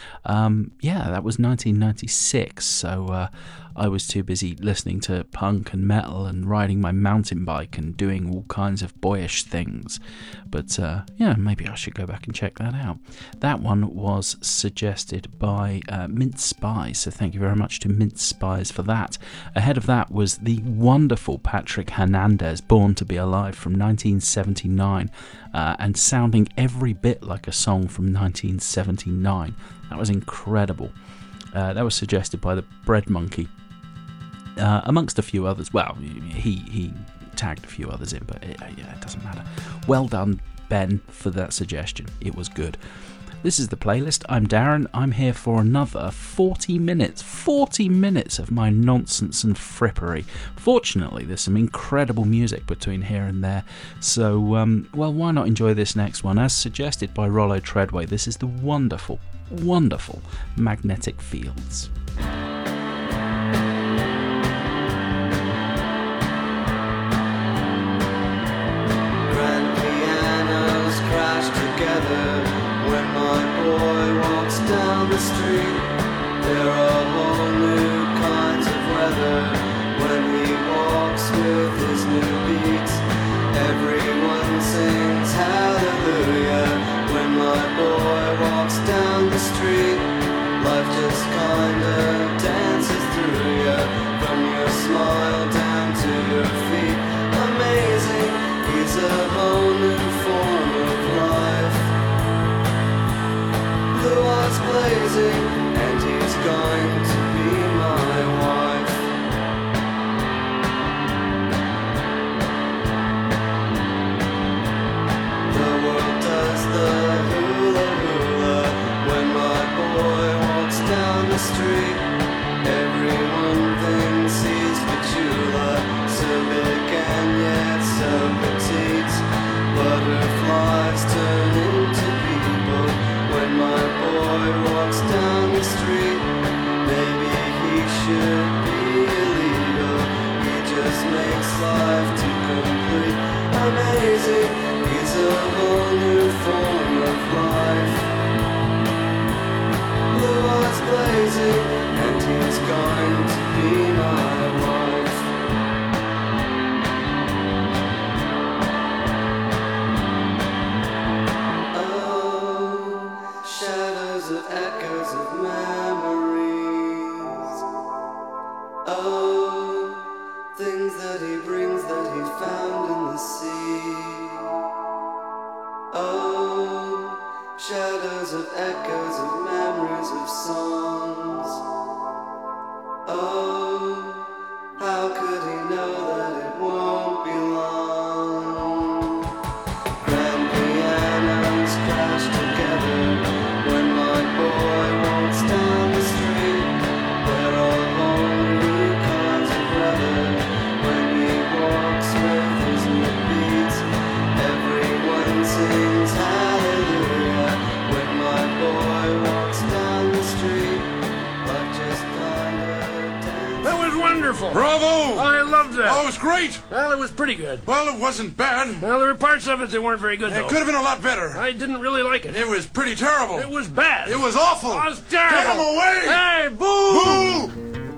Speaker 5: Um, yeah, that was nineteen ninety-six, so uh, I was too busy listening to punk and metal and riding my mountain bike and doing all kinds of boyish things. But uh, yeah, maybe I should go back and check that out. That one was suggested by uh, Mince Spies, so thank you very much to Mince Spies for that. Ahead of that was the wonderful Patrick Hernandez, Born to Be Alive from nineteen seventy-nine, uh, and sounding every bit like a song from nineteen seventy-nine. That was incredible. Uh, that was suggested by the Bread Monkey, uh, amongst a few others. Well, he he tagged a few others in, but it, yeah, it doesn't matter. Well done, Ben, for that suggestion. It was good. This is the playlist. I'm Darren. I'm here for another forty minutes. forty minutes of my nonsense and frippery. Fortunately, there's some incredible music between here and there. So, um, well, why not enjoy this next one? As suggested by Rollo Treadway, this is the wonderful, wonderful Magnetic Fields.
Speaker 8: Thank
Speaker 17: together. When my boy walks down the street, there are whole new kinds of weather. When he walks with his new beats, everyone sings hallelujah. When my boy walks down the street, life just kinda dances through ya, from your smile down to your feet. Amazing, he's a whole new form of life. Blue eyes blazing, and he's going to be my wife. The world does the hula hula when my boy walks down the street. Everyone thinks he's Petula, so big and yet so petite. Butterflies turn into people when my boy walks down the street. Maybe he should be a leader, he just makes life too complete. Amazing, he's a whole new form of life. Blue eyes blazing, and he's going to be my wife. Oh, shadows of echoes of memories. Oh, things that he brings that he found in the sea. Oh, shadows of echoes of memories of songs. Oh, how could he know that it won't be long? Grand pianos crash together when my boy walks down the street. There are whole new kinds of weather when he walks with his new beats. Everyone sings hallelujah when my boy walks down the street. Life just kinda dances.
Speaker 18: That was wonderful.
Speaker 12: Bravo!
Speaker 18: I loved that.
Speaker 12: Oh, it was great.
Speaker 18: Well, it was pretty good.
Speaker 12: Well, it wasn't bad.
Speaker 18: Well, there were parts of it that weren't very good,
Speaker 12: It
Speaker 18: though.
Speaker 12: could have been a lot better.
Speaker 18: I didn't really like it.
Speaker 12: It was pretty terrible.
Speaker 18: It was bad.
Speaker 12: It was awful.
Speaker 18: It was terrible.
Speaker 12: Get him away!
Speaker 18: Hey, boo!
Speaker 12: Boo!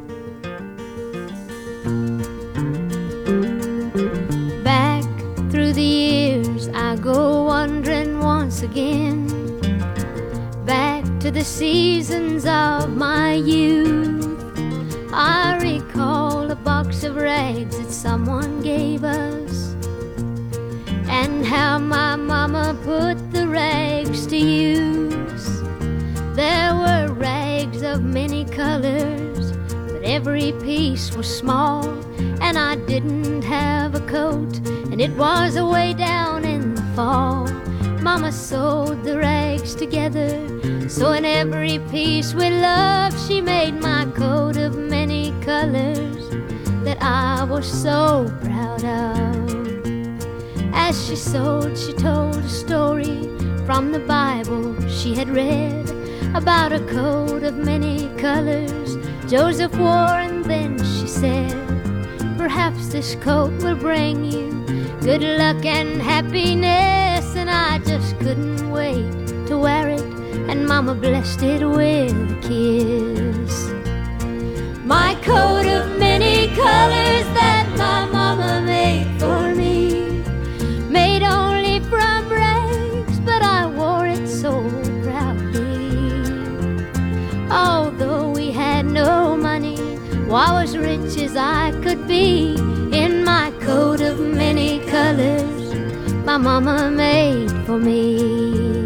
Speaker 19: Back through the years I go wandering once again, back to the seasons of my youth. I recall a box of rags that someone gave us, and how my mama put the rags to use. There were rags of many colors, but every piece was small, and I didn't have a coat, and it was away down in the fall. Mama sewed the rags together, so in every piece with love she made my coat of many colors that I was so proud of. As she sewed, she told a story from the Bible she had read about a coat of many colors Joseph wore, and then she said, perhaps this coat will bring you good luck and happiness. And I just couldn't wait to wear it, and Mama blessed it with a kiss. My coat of many colors that my mama made for me, made only from rags, but I wore it so proudly. Although we had no money, well, I was rich as I could be in my coat of many colors my mama made for me.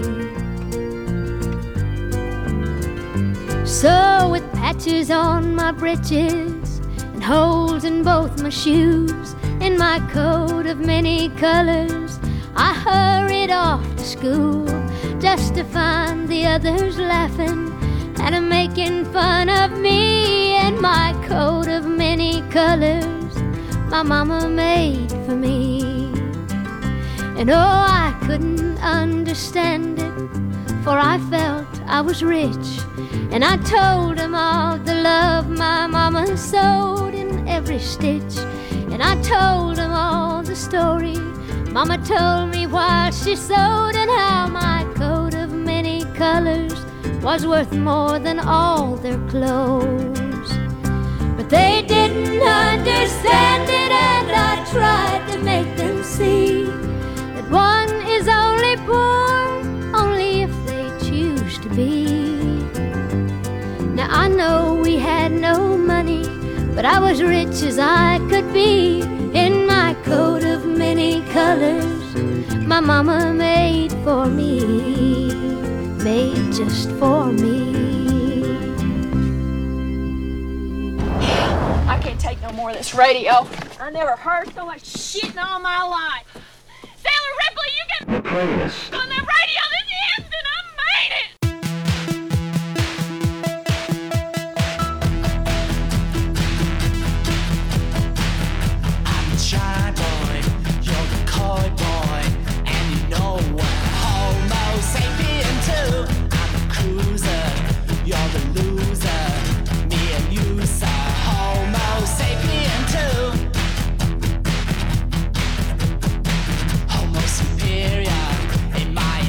Speaker 19: So with patches on my breeches and holes in both my shoes, in my coat of many colors I hurried off to school, just to find the others laughing and a making fun of me in my coat of many colors my mama made for me. And oh, I couldn't understand it, for I felt I was rich, and I told them all the love my mama sewed in every stitch. And I told them all the story Mama told me while she sewed, and how my colors was worth more than all their clothes. But they didn't understand it, and I tried to make them see that one is only poor only if they choose to be. Now I know we had no money, but I was rich as I could be. In my coat of many colors my mama made for me, made just for me.
Speaker 20: I can't take no more of this radio. I never heard so much shit in all my life. Sailor Ripley, you get
Speaker 1: The playlist.
Speaker 20: on that radio this instant. I made it.
Speaker 11: I'm the shy boy, you're the coy boy, and you know what? Homo sapien too. I'm the cruiser, you're the loser. Me and you, sir, Homo sapien too. Homo superior, in my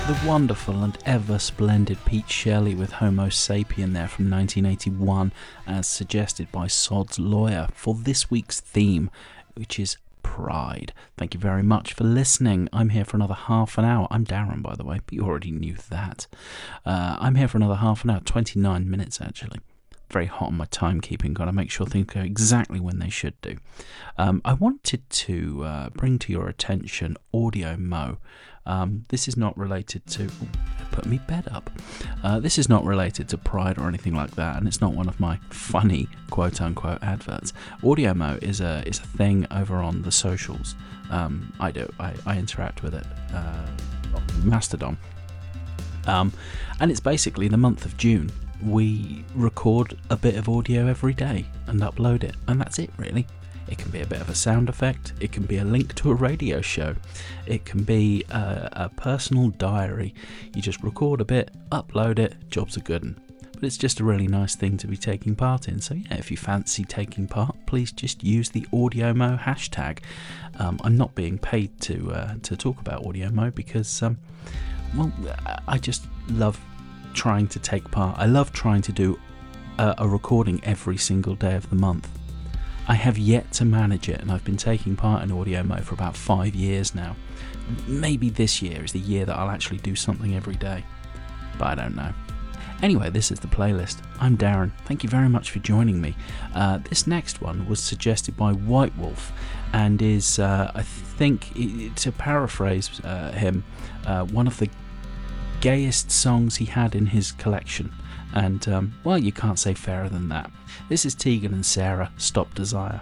Speaker 5: the wonderful and ever splendid Pete Shelley with Homo Sapien there from nineteen eighty-one, as suggested by Sod's Lawyer for this week's theme, which is Pride. Thank you very much for listening. I'm here for another half an hour. I'm Darren, by the way, but you already knew that. Uh, I'm here for another half an hour, twenty-nine minutes actually. Very hot on my timekeeping, got to make sure things go exactly when they should do. Um, I wanted to uh, bring to your attention Audio Mo. Um, this is not related to... Ooh, put me bed up. Uh, this is not related to Pride or anything like that, and it's not one of my funny quote-unquote adverts. Audio Mo is a is a thing over on the socials. Um, I do. I, I interact with it uh, on Mastodon. Um, and it's basically the month of June. We record a bit of audio every day and upload it, and that's it really. It can be a bit of a sound effect, it can be a link to a radio show, it can be a, a personal diary. You just record a bit, upload it, jobs are good 'un. But it's just a really nice thing to be taking part in, so yeah, if you fancy taking part, please just use the AudioMo hashtag. Um, I'm not being paid to uh, to talk about AudioMo because, um, well, I just love trying to take part. I love trying to do a, a recording every single day of the month. I have yet to manage it, and I've been taking part in AudioMo for about five years now. Maybe this year is the year that I'll actually do something every day, but I don't know. Anyway, this is the playlist. I'm Darren. Thank you very much for joining me. Uh, this next one was suggested by White Wolf and is, uh, I think, to paraphrase uh, him, uh, one of the gayest songs he had in his collection. And, um, well, you can't say fairer than that. This is Tegan and Sarah, Stop Desire.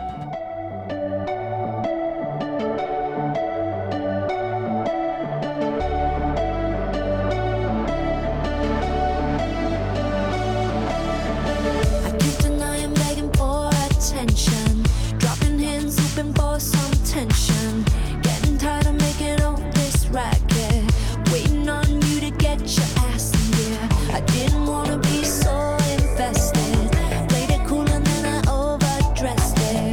Speaker 8: I can't deny I'm begging for attention, dropping hints, hoping for some tension, getting tired of making all this racket, waiting on you to get your ass in gear. I didn't wanna be so invested, played it cool and then I overdressed it.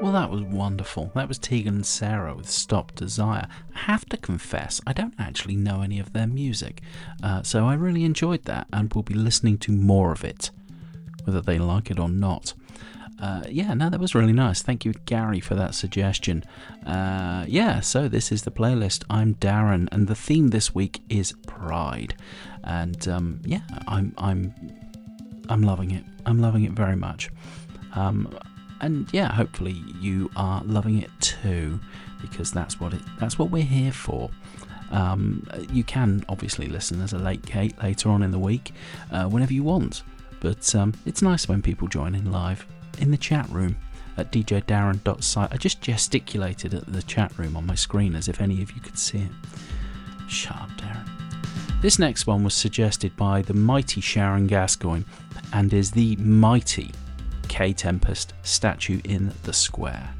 Speaker 5: Well, that was wonderful. That was Tegan and Sarah with Stop Desire. I have to confess, I don't actually know any of their music, uh, so I really enjoyed that and will be listening to more of it, whether they like it or not. Uh, yeah, no, that was really nice. Thank you, Gary, for that suggestion. Uh, yeah, so this is the playlist. I'm Darren, and the theme this week is Pride. And um, yeah, I'm I'm I'm loving it. I'm loving it very much. Um, and yeah, hopefully you are loving it too, because that's what it that's what we're here for. Um, you can obviously listen as a late Kate later on in the week, uh, whenever you want. But um, it's nice when people join in live in the chat room at d j darren dot site. I just gesticulated at the chat room on my screen as if any of you could see it. Shut up, Darren. This next one was suggested by the mighty Sharon Gascoigne and is the mighty K Tempest, Statue in the Square.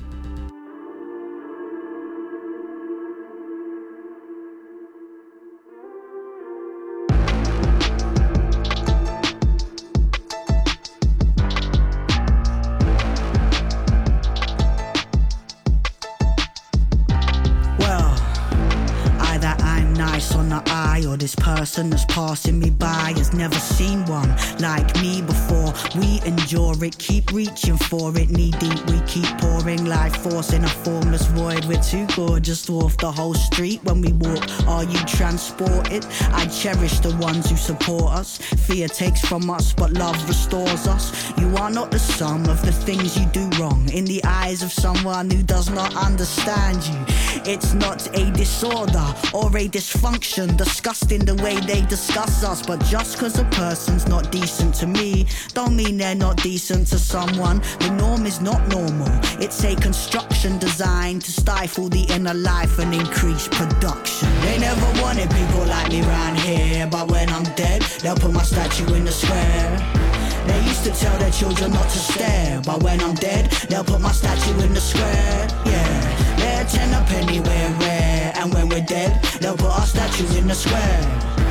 Speaker 21: Or this person that's passing me by has never seen one like me before. We endure it, keep reaching for it. Knee deep, we keep pouring life force in a formless void. We're too gorgeous to off the whole street when we walk. Are you transported? I cherish the ones who support us. Fear takes from us, but love restores us. You are not the sum of the things you do wrong in the eyes of someone who does not understand you. It's not a disorder or a dysfunction, disgusting the way they discuss us. But just cause a person's not decent to me don't mean they're not decent to someone. The norm is not normal. It's a construction designed to stifle the inner life and increase production. They never wanted people like me round here, but when I'm dead, they'll put my statue in the square. They used to tell their children not to stare, but when I'm dead, they'll put my statue in the square. Yeah, they're ten a penny, we're rare, and when we're dead, they'll put our statues in the square.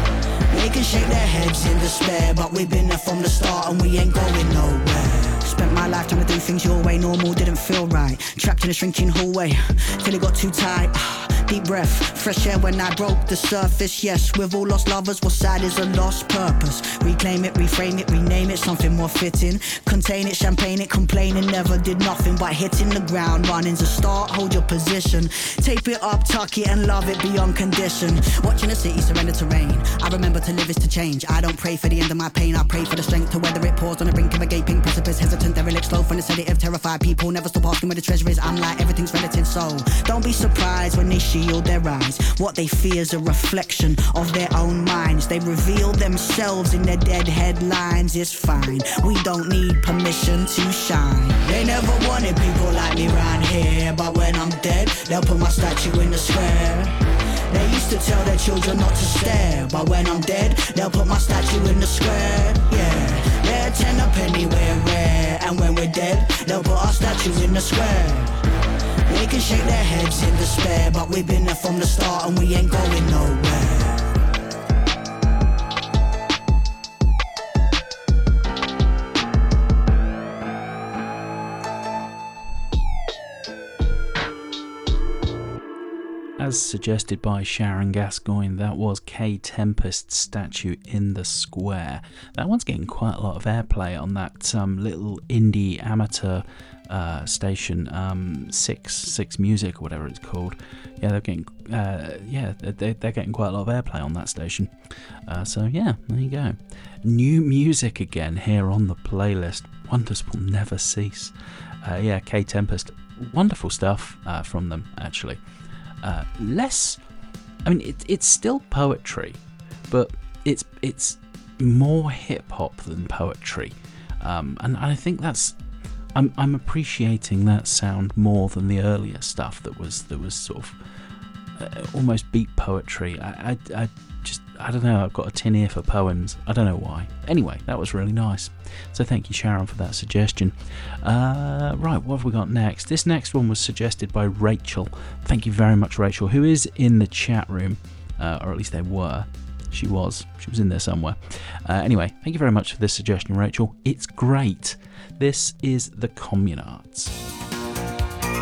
Speaker 21: They can shake their heads in despair, but we've been there from the start and we ain't going nowhere. Spent my life trying to do things your way, normal didn't feel right. Trapped in a shrinking hallway, till it got too tight. Deep breath, fresh air when I broke the surface. Yes, we've all lost lovers, what's sad is a lost purpose. Reclaim it, reframe it, rename it, something more fitting. Contain it, champagne it, complaining never did nothing but hitting the ground. Running's a start, hold your position. Tape it up, tuck it and love it beyond condition. Watching the city surrender to rain. I remember to live is to change. I don't pray for the end of my pain, I pray for the strength to weather it. Pause on the brink of a gaping precipice. Hesitant, derelict, slow from the sedative. Terrified people never stop asking where the treasure is. I'm like everything's relative, so don't be surprised when they shield their eyes. What they fear is a reflection of their own minds. They reveal themselves in their dead headlines. It's fine, we don't need permission to shine. They never wanted people like me round here, but when I'm dead, they'll put my statue in the square. They used to tell their children not to stare, but when I'm dead, they'll put my statue in the square. Yeah, they're ten a penny, we're rare, and when we're dead, they'll put our statues in the square. They can shake their heads in despair, but we've been there from the start and we ain't going nowhere.
Speaker 5: As suggested by Sharon Gascoigne, that was K Tempest's Statue in the Square. That one's getting quite a lot of airplay on that um, little indie amateur uh, station, um, Six Six Music or whatever it's called. Yeah, they're getting uh, yeah they're, they're getting quite a lot of airplay on that station. Uh, so yeah, there you go. New music again here on the playlist. Wonders will never cease. Uh, yeah, K Tempest, wonderful stuff uh, from them actually. Uh, less, I mean, it, it's still poetry, but it's it's more hip hop than poetry, um, and I think that's I'm I'm appreciating that sound more than the earlier stuff that was that was sort of uh, almost beat poetry. I, I I just I don't know. I've got a tin ear for poems. I don't know why. Anyway, that was really nice. So thank you, Sharon, for that suggestion. Uh, right, what have we got next? This next one was suggested by Rachel. Thank you very much, Rachel, who is in the chat room, uh, or at least they were. She was. She was in there somewhere. Uh, anyway, thank you very much for this suggestion, Rachel. It's great. This is the Communards.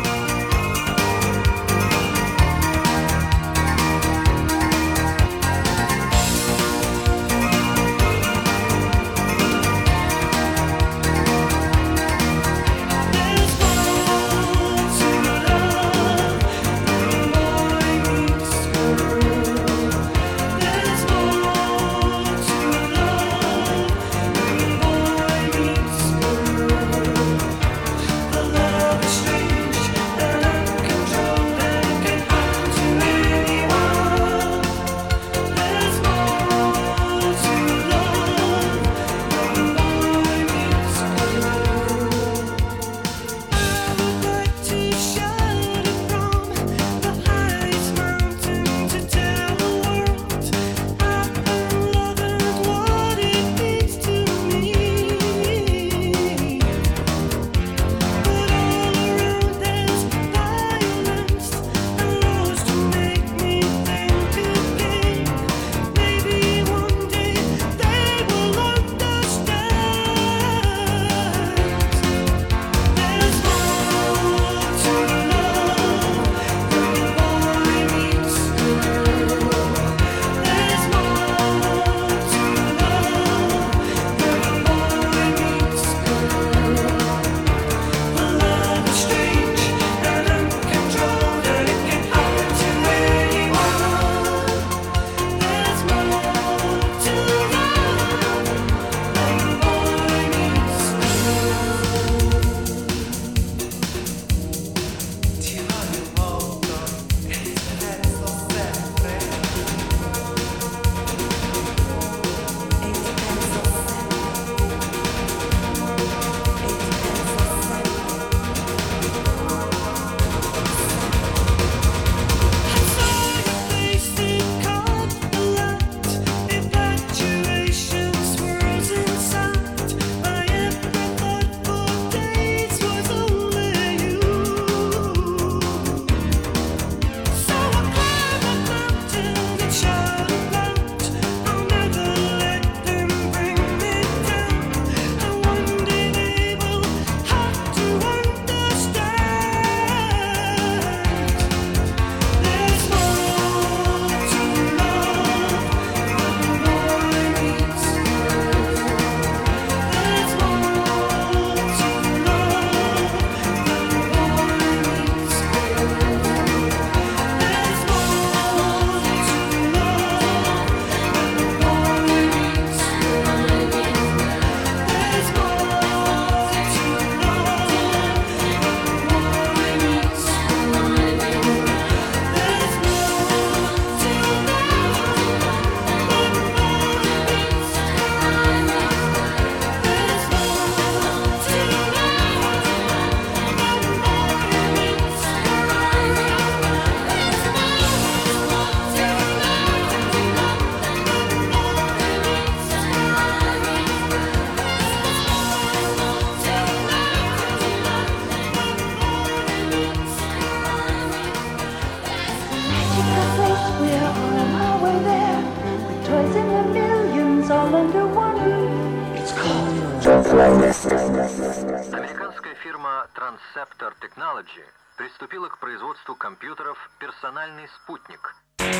Speaker 3: friends all under one roof. It's called
Speaker 1: The Playlist.
Speaker 4: Американская фирма Transceptor Technology приступила к производству компьютеров «Персональный спутник».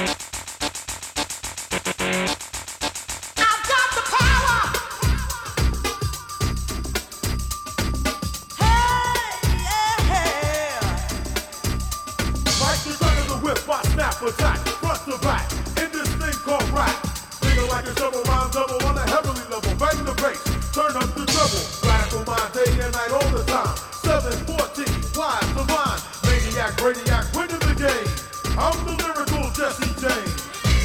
Speaker 22: Attack, front to back, in this thing called rap. Feeling like a double rhyme double on a heavenly level. Bang the bass, turn up the treble. Radical mind day and night all the time. seven fourteen, wise, divine. Maniac, radiac, winning the game. I'm the lyrical Jesse James.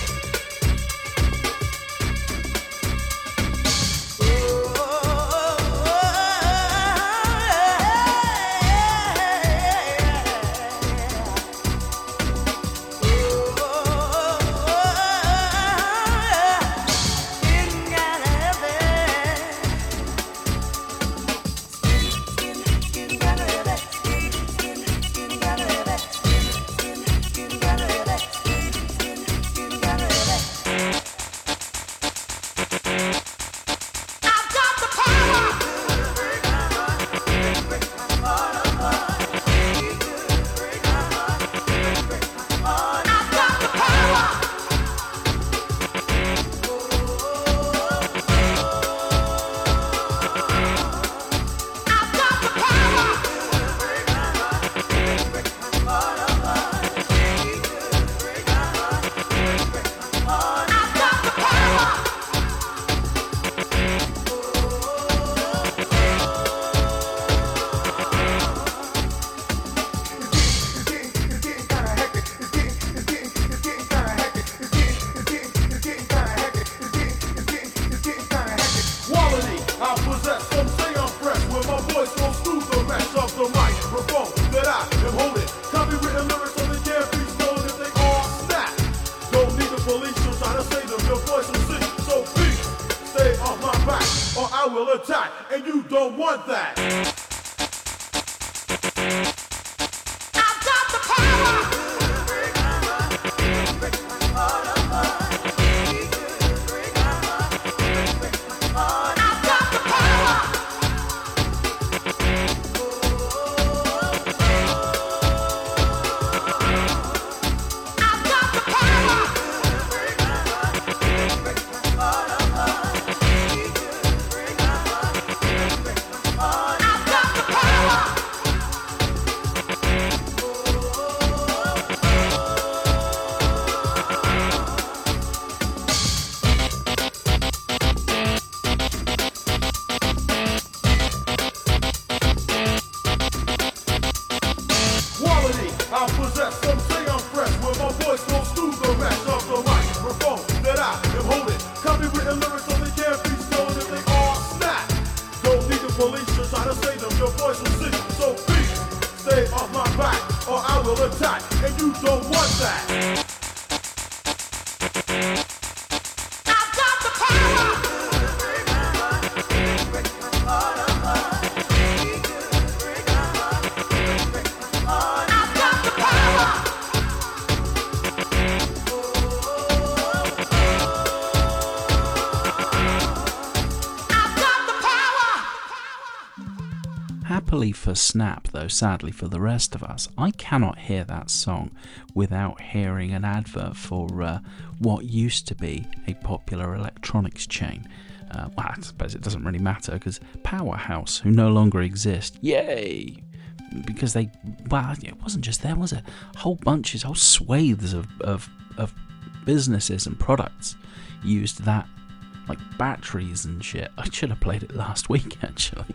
Speaker 5: Happily for Snap, though sadly for the rest of us, I cannot hear that song without hearing an advert for uh, what used to be a popular electronics chain. Uh, well, I suppose it doesn't really matter because Powerhouse, who no longer exist, yay! Because they, well, it wasn't just them, was it? Whole bunches, whole swathes of, of, of businesses and products used that, like batteries and shit. I should have played it last week, actually.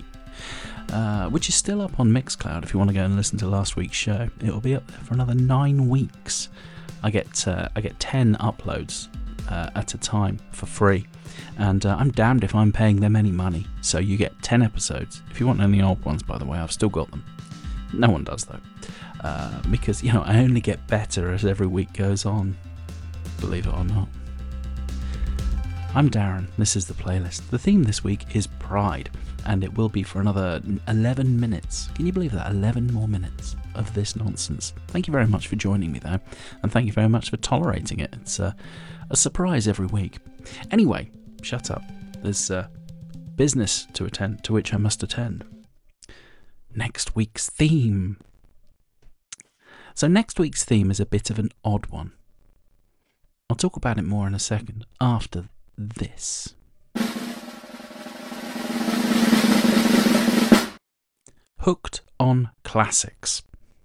Speaker 5: Uh, which is still up on Mixcloud if you want to go and listen to last week's show. It'll be up there for another nine weeks. I get uh, I get ten uploads uh, at a time for free, and uh, I'm damned if I'm paying them any money. So you get ten episodes. If you want any old ones, by the way, I've still got them. No one does though, uh, because you know I only get better as every week goes on. Believe it or not. I'm Darren. This is the playlist. The theme this week is Pride, and it will be for another eleven minutes. Can you believe that? eleven more minutes of this nonsense. Thank you very much for joining me, though, and thank you very much for tolerating it. It's a, a surprise every week. Anyway, shut up. There's uh, business to attend, to which I must attend. Next week's theme. So next week's theme is a bit of an odd one. I'll talk about it more in a second, after this. Hooked on classics.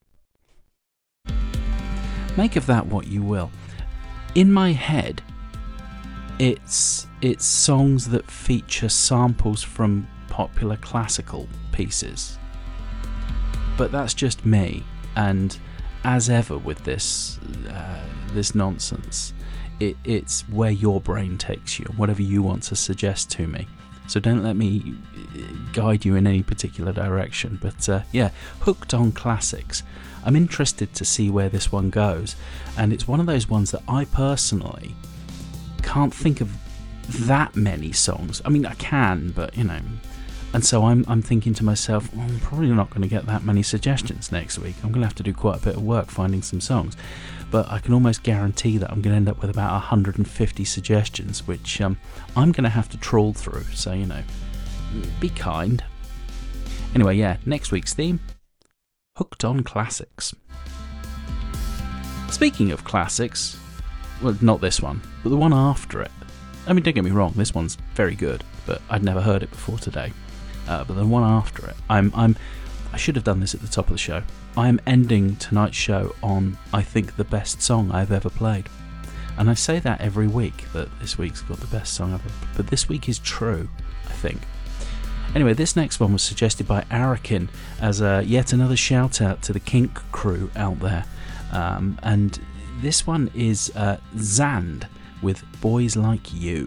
Speaker 5: Make of that what you will. In my head, it's it's songs that feature samples from popular classical pieces. But that's just me, and as ever with this uh, this nonsense, it, it's where your brain takes you, whatever you want to suggest to me. So don't let me guide you in any particular direction. But uh, yeah, hooked on classics. I'm interested to see where this one goes, and it's one of those ones that I personally can't think of that many songs. I mean, I can, but you know. And so I'm I'm thinking to myself, well, I'm probably not going to get that many suggestions next week. I'm going to have to do quite a bit of work finding some songs. But I can almost guarantee that I'm going to end up with about one hundred fifty suggestions, which um, I'm going to have to trawl through. So, you know, be kind. Anyway, yeah, next week's theme, Hooked on Classics. Speaking of classics, well, not this one, but the one after it. I mean, don't get me wrong, this one's very good, but I'd never heard it before today. Uh, but the one after it, I'm, I'm, I should have done this at the top of the show. I am ending tonight's show on, I think, the best song I've ever played. And I say that every week, that this week's got the best song ever. But this week is true, I think. Anyway, this next one was suggested by Arakin as a, yet another shout out to the Kink crew out there. Um, and this one is uh, Zand with Boys Like You.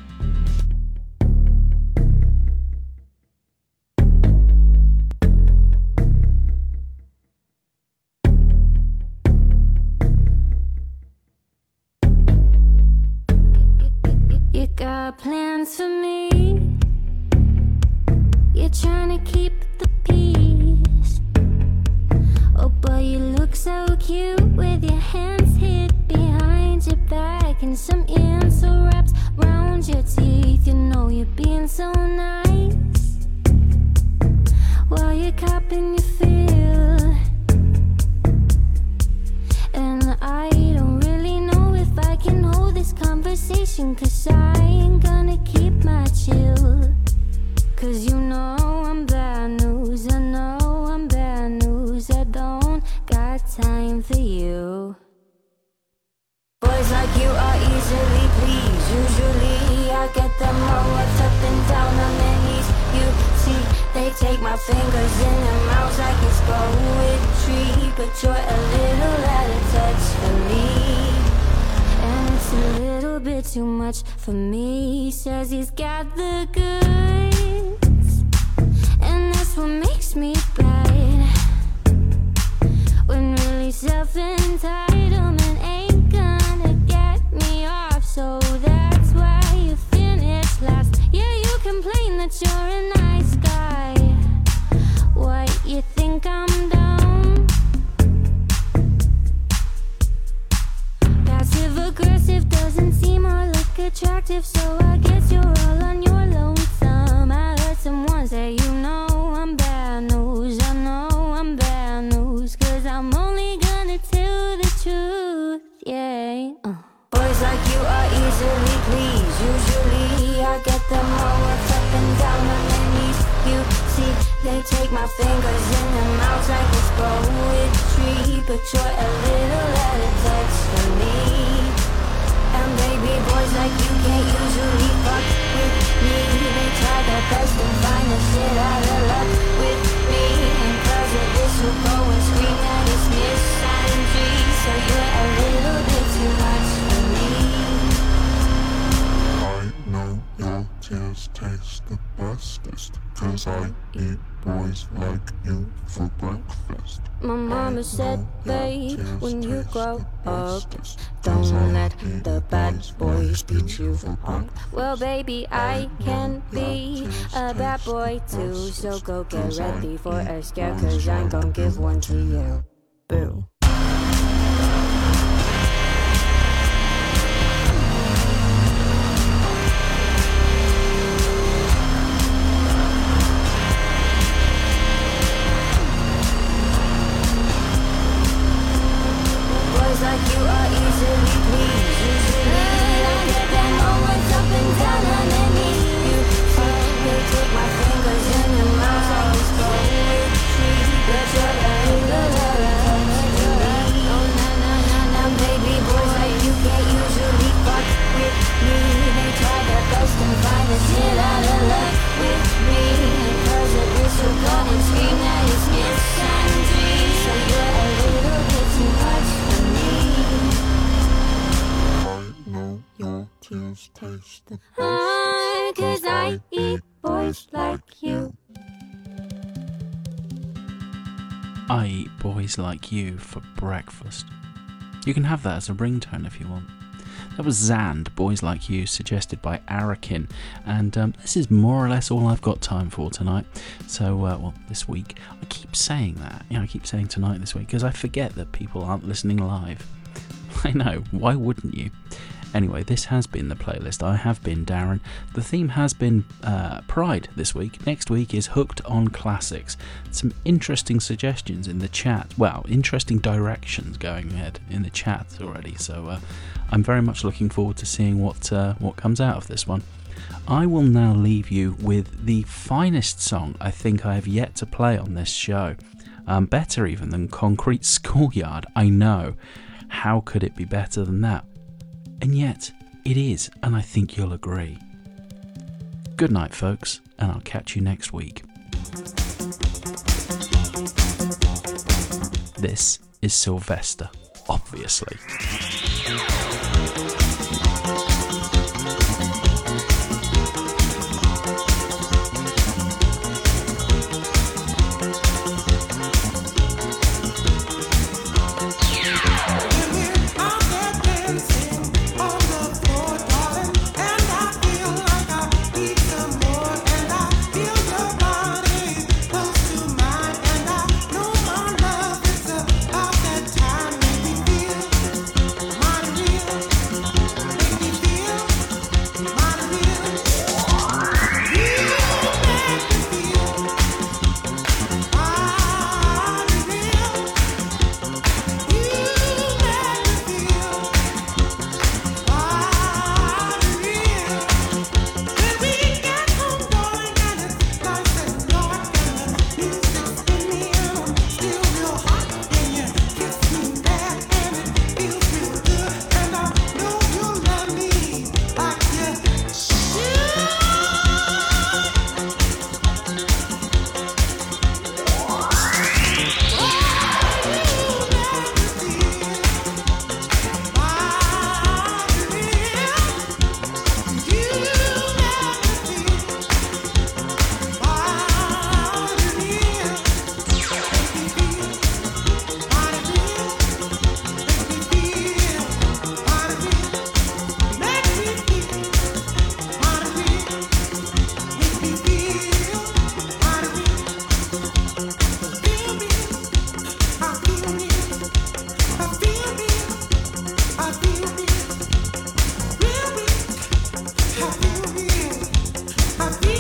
Speaker 19: You got plans for me. You're trying to keep the peace. Oh, but you look so cute with your hands hid behind your back and some answer wraps round your teeth. You know you're being so nice while you're copping your feel. And I don't really know if I can hold this conversation, 'cause I ain't gonna keep my chill. 'Cause you know I'm bad news, I know I'm bad news. I don't got time for you. Boys like you are easily pleased. Usually I get them all wrapped up and down on their knees. You see, they take my fingers in their mouths like it's poetry. But you're a little out of touch for me, and it's a little bit too much for me. Says he's got the goods, and that's what makes me bad. When really self-entitlement ain't gonna get me off, so that's why you finish last. Yeah, you complain that you're a nice guy. What, you think I'm dumb? Passive-aggressive doesn't seem or look attractive, so I guess you're all on your lonesome. I heard someone say, you know I'm bad news, I know I'm bad news, 'cause I'm only gonna tell the truth, yeah. uh. Boys like you are easily pleased. Usually I get them all worked up and down on their knees. You see, they take my fingers in their mouths like it's poetry. But you're a little out of touch for me. And baby, boys like you can't usually fuck with me. They try their best to find the shit out of luck with me. And 'cause of this will go and scream that it's misandry. So you're a little bit too much for me.
Speaker 22: I know your tears taste the bestest, 'cause I eat boys like you for breakfast.
Speaker 19: My mama said, babe, when you grow up, don't let the bad boys beat you up. Well, baby, I can be a bad boy too, so go get ready for a scare, 'cause I'm gonna give one to you. Boo. Ah, 'cause I eat boys like you.
Speaker 5: I eat boys like you for breakfast. You can have that as a ringtone if you want. That was Zand, Boys Like You, suggested by Arakin. And um, this is more or less all I've got time for tonight. So, uh, well, this week. I keep saying that. You know, I keep saying tonight this week because I forget that people aren't listening live. I know, why wouldn't you? Anyway, this has been the playlist. I have been Darren. The theme has been uh, Pride this week. Next week is Hooked on Classics. Some interesting suggestions in the chat. Well, interesting directions going ahead in the chat already. So uh, I'm very much looking forward to seeing what uh, what comes out of this one. I will now leave you with the finest song I think I have yet to play on this show. Um, better even than Concrete Schoolyard. I know. How could it be better than that? And yet, it is, and I think you'll agree. Good night, folks, and I'll catch you next week. This is Sylvester, obviously.
Speaker 11: I feel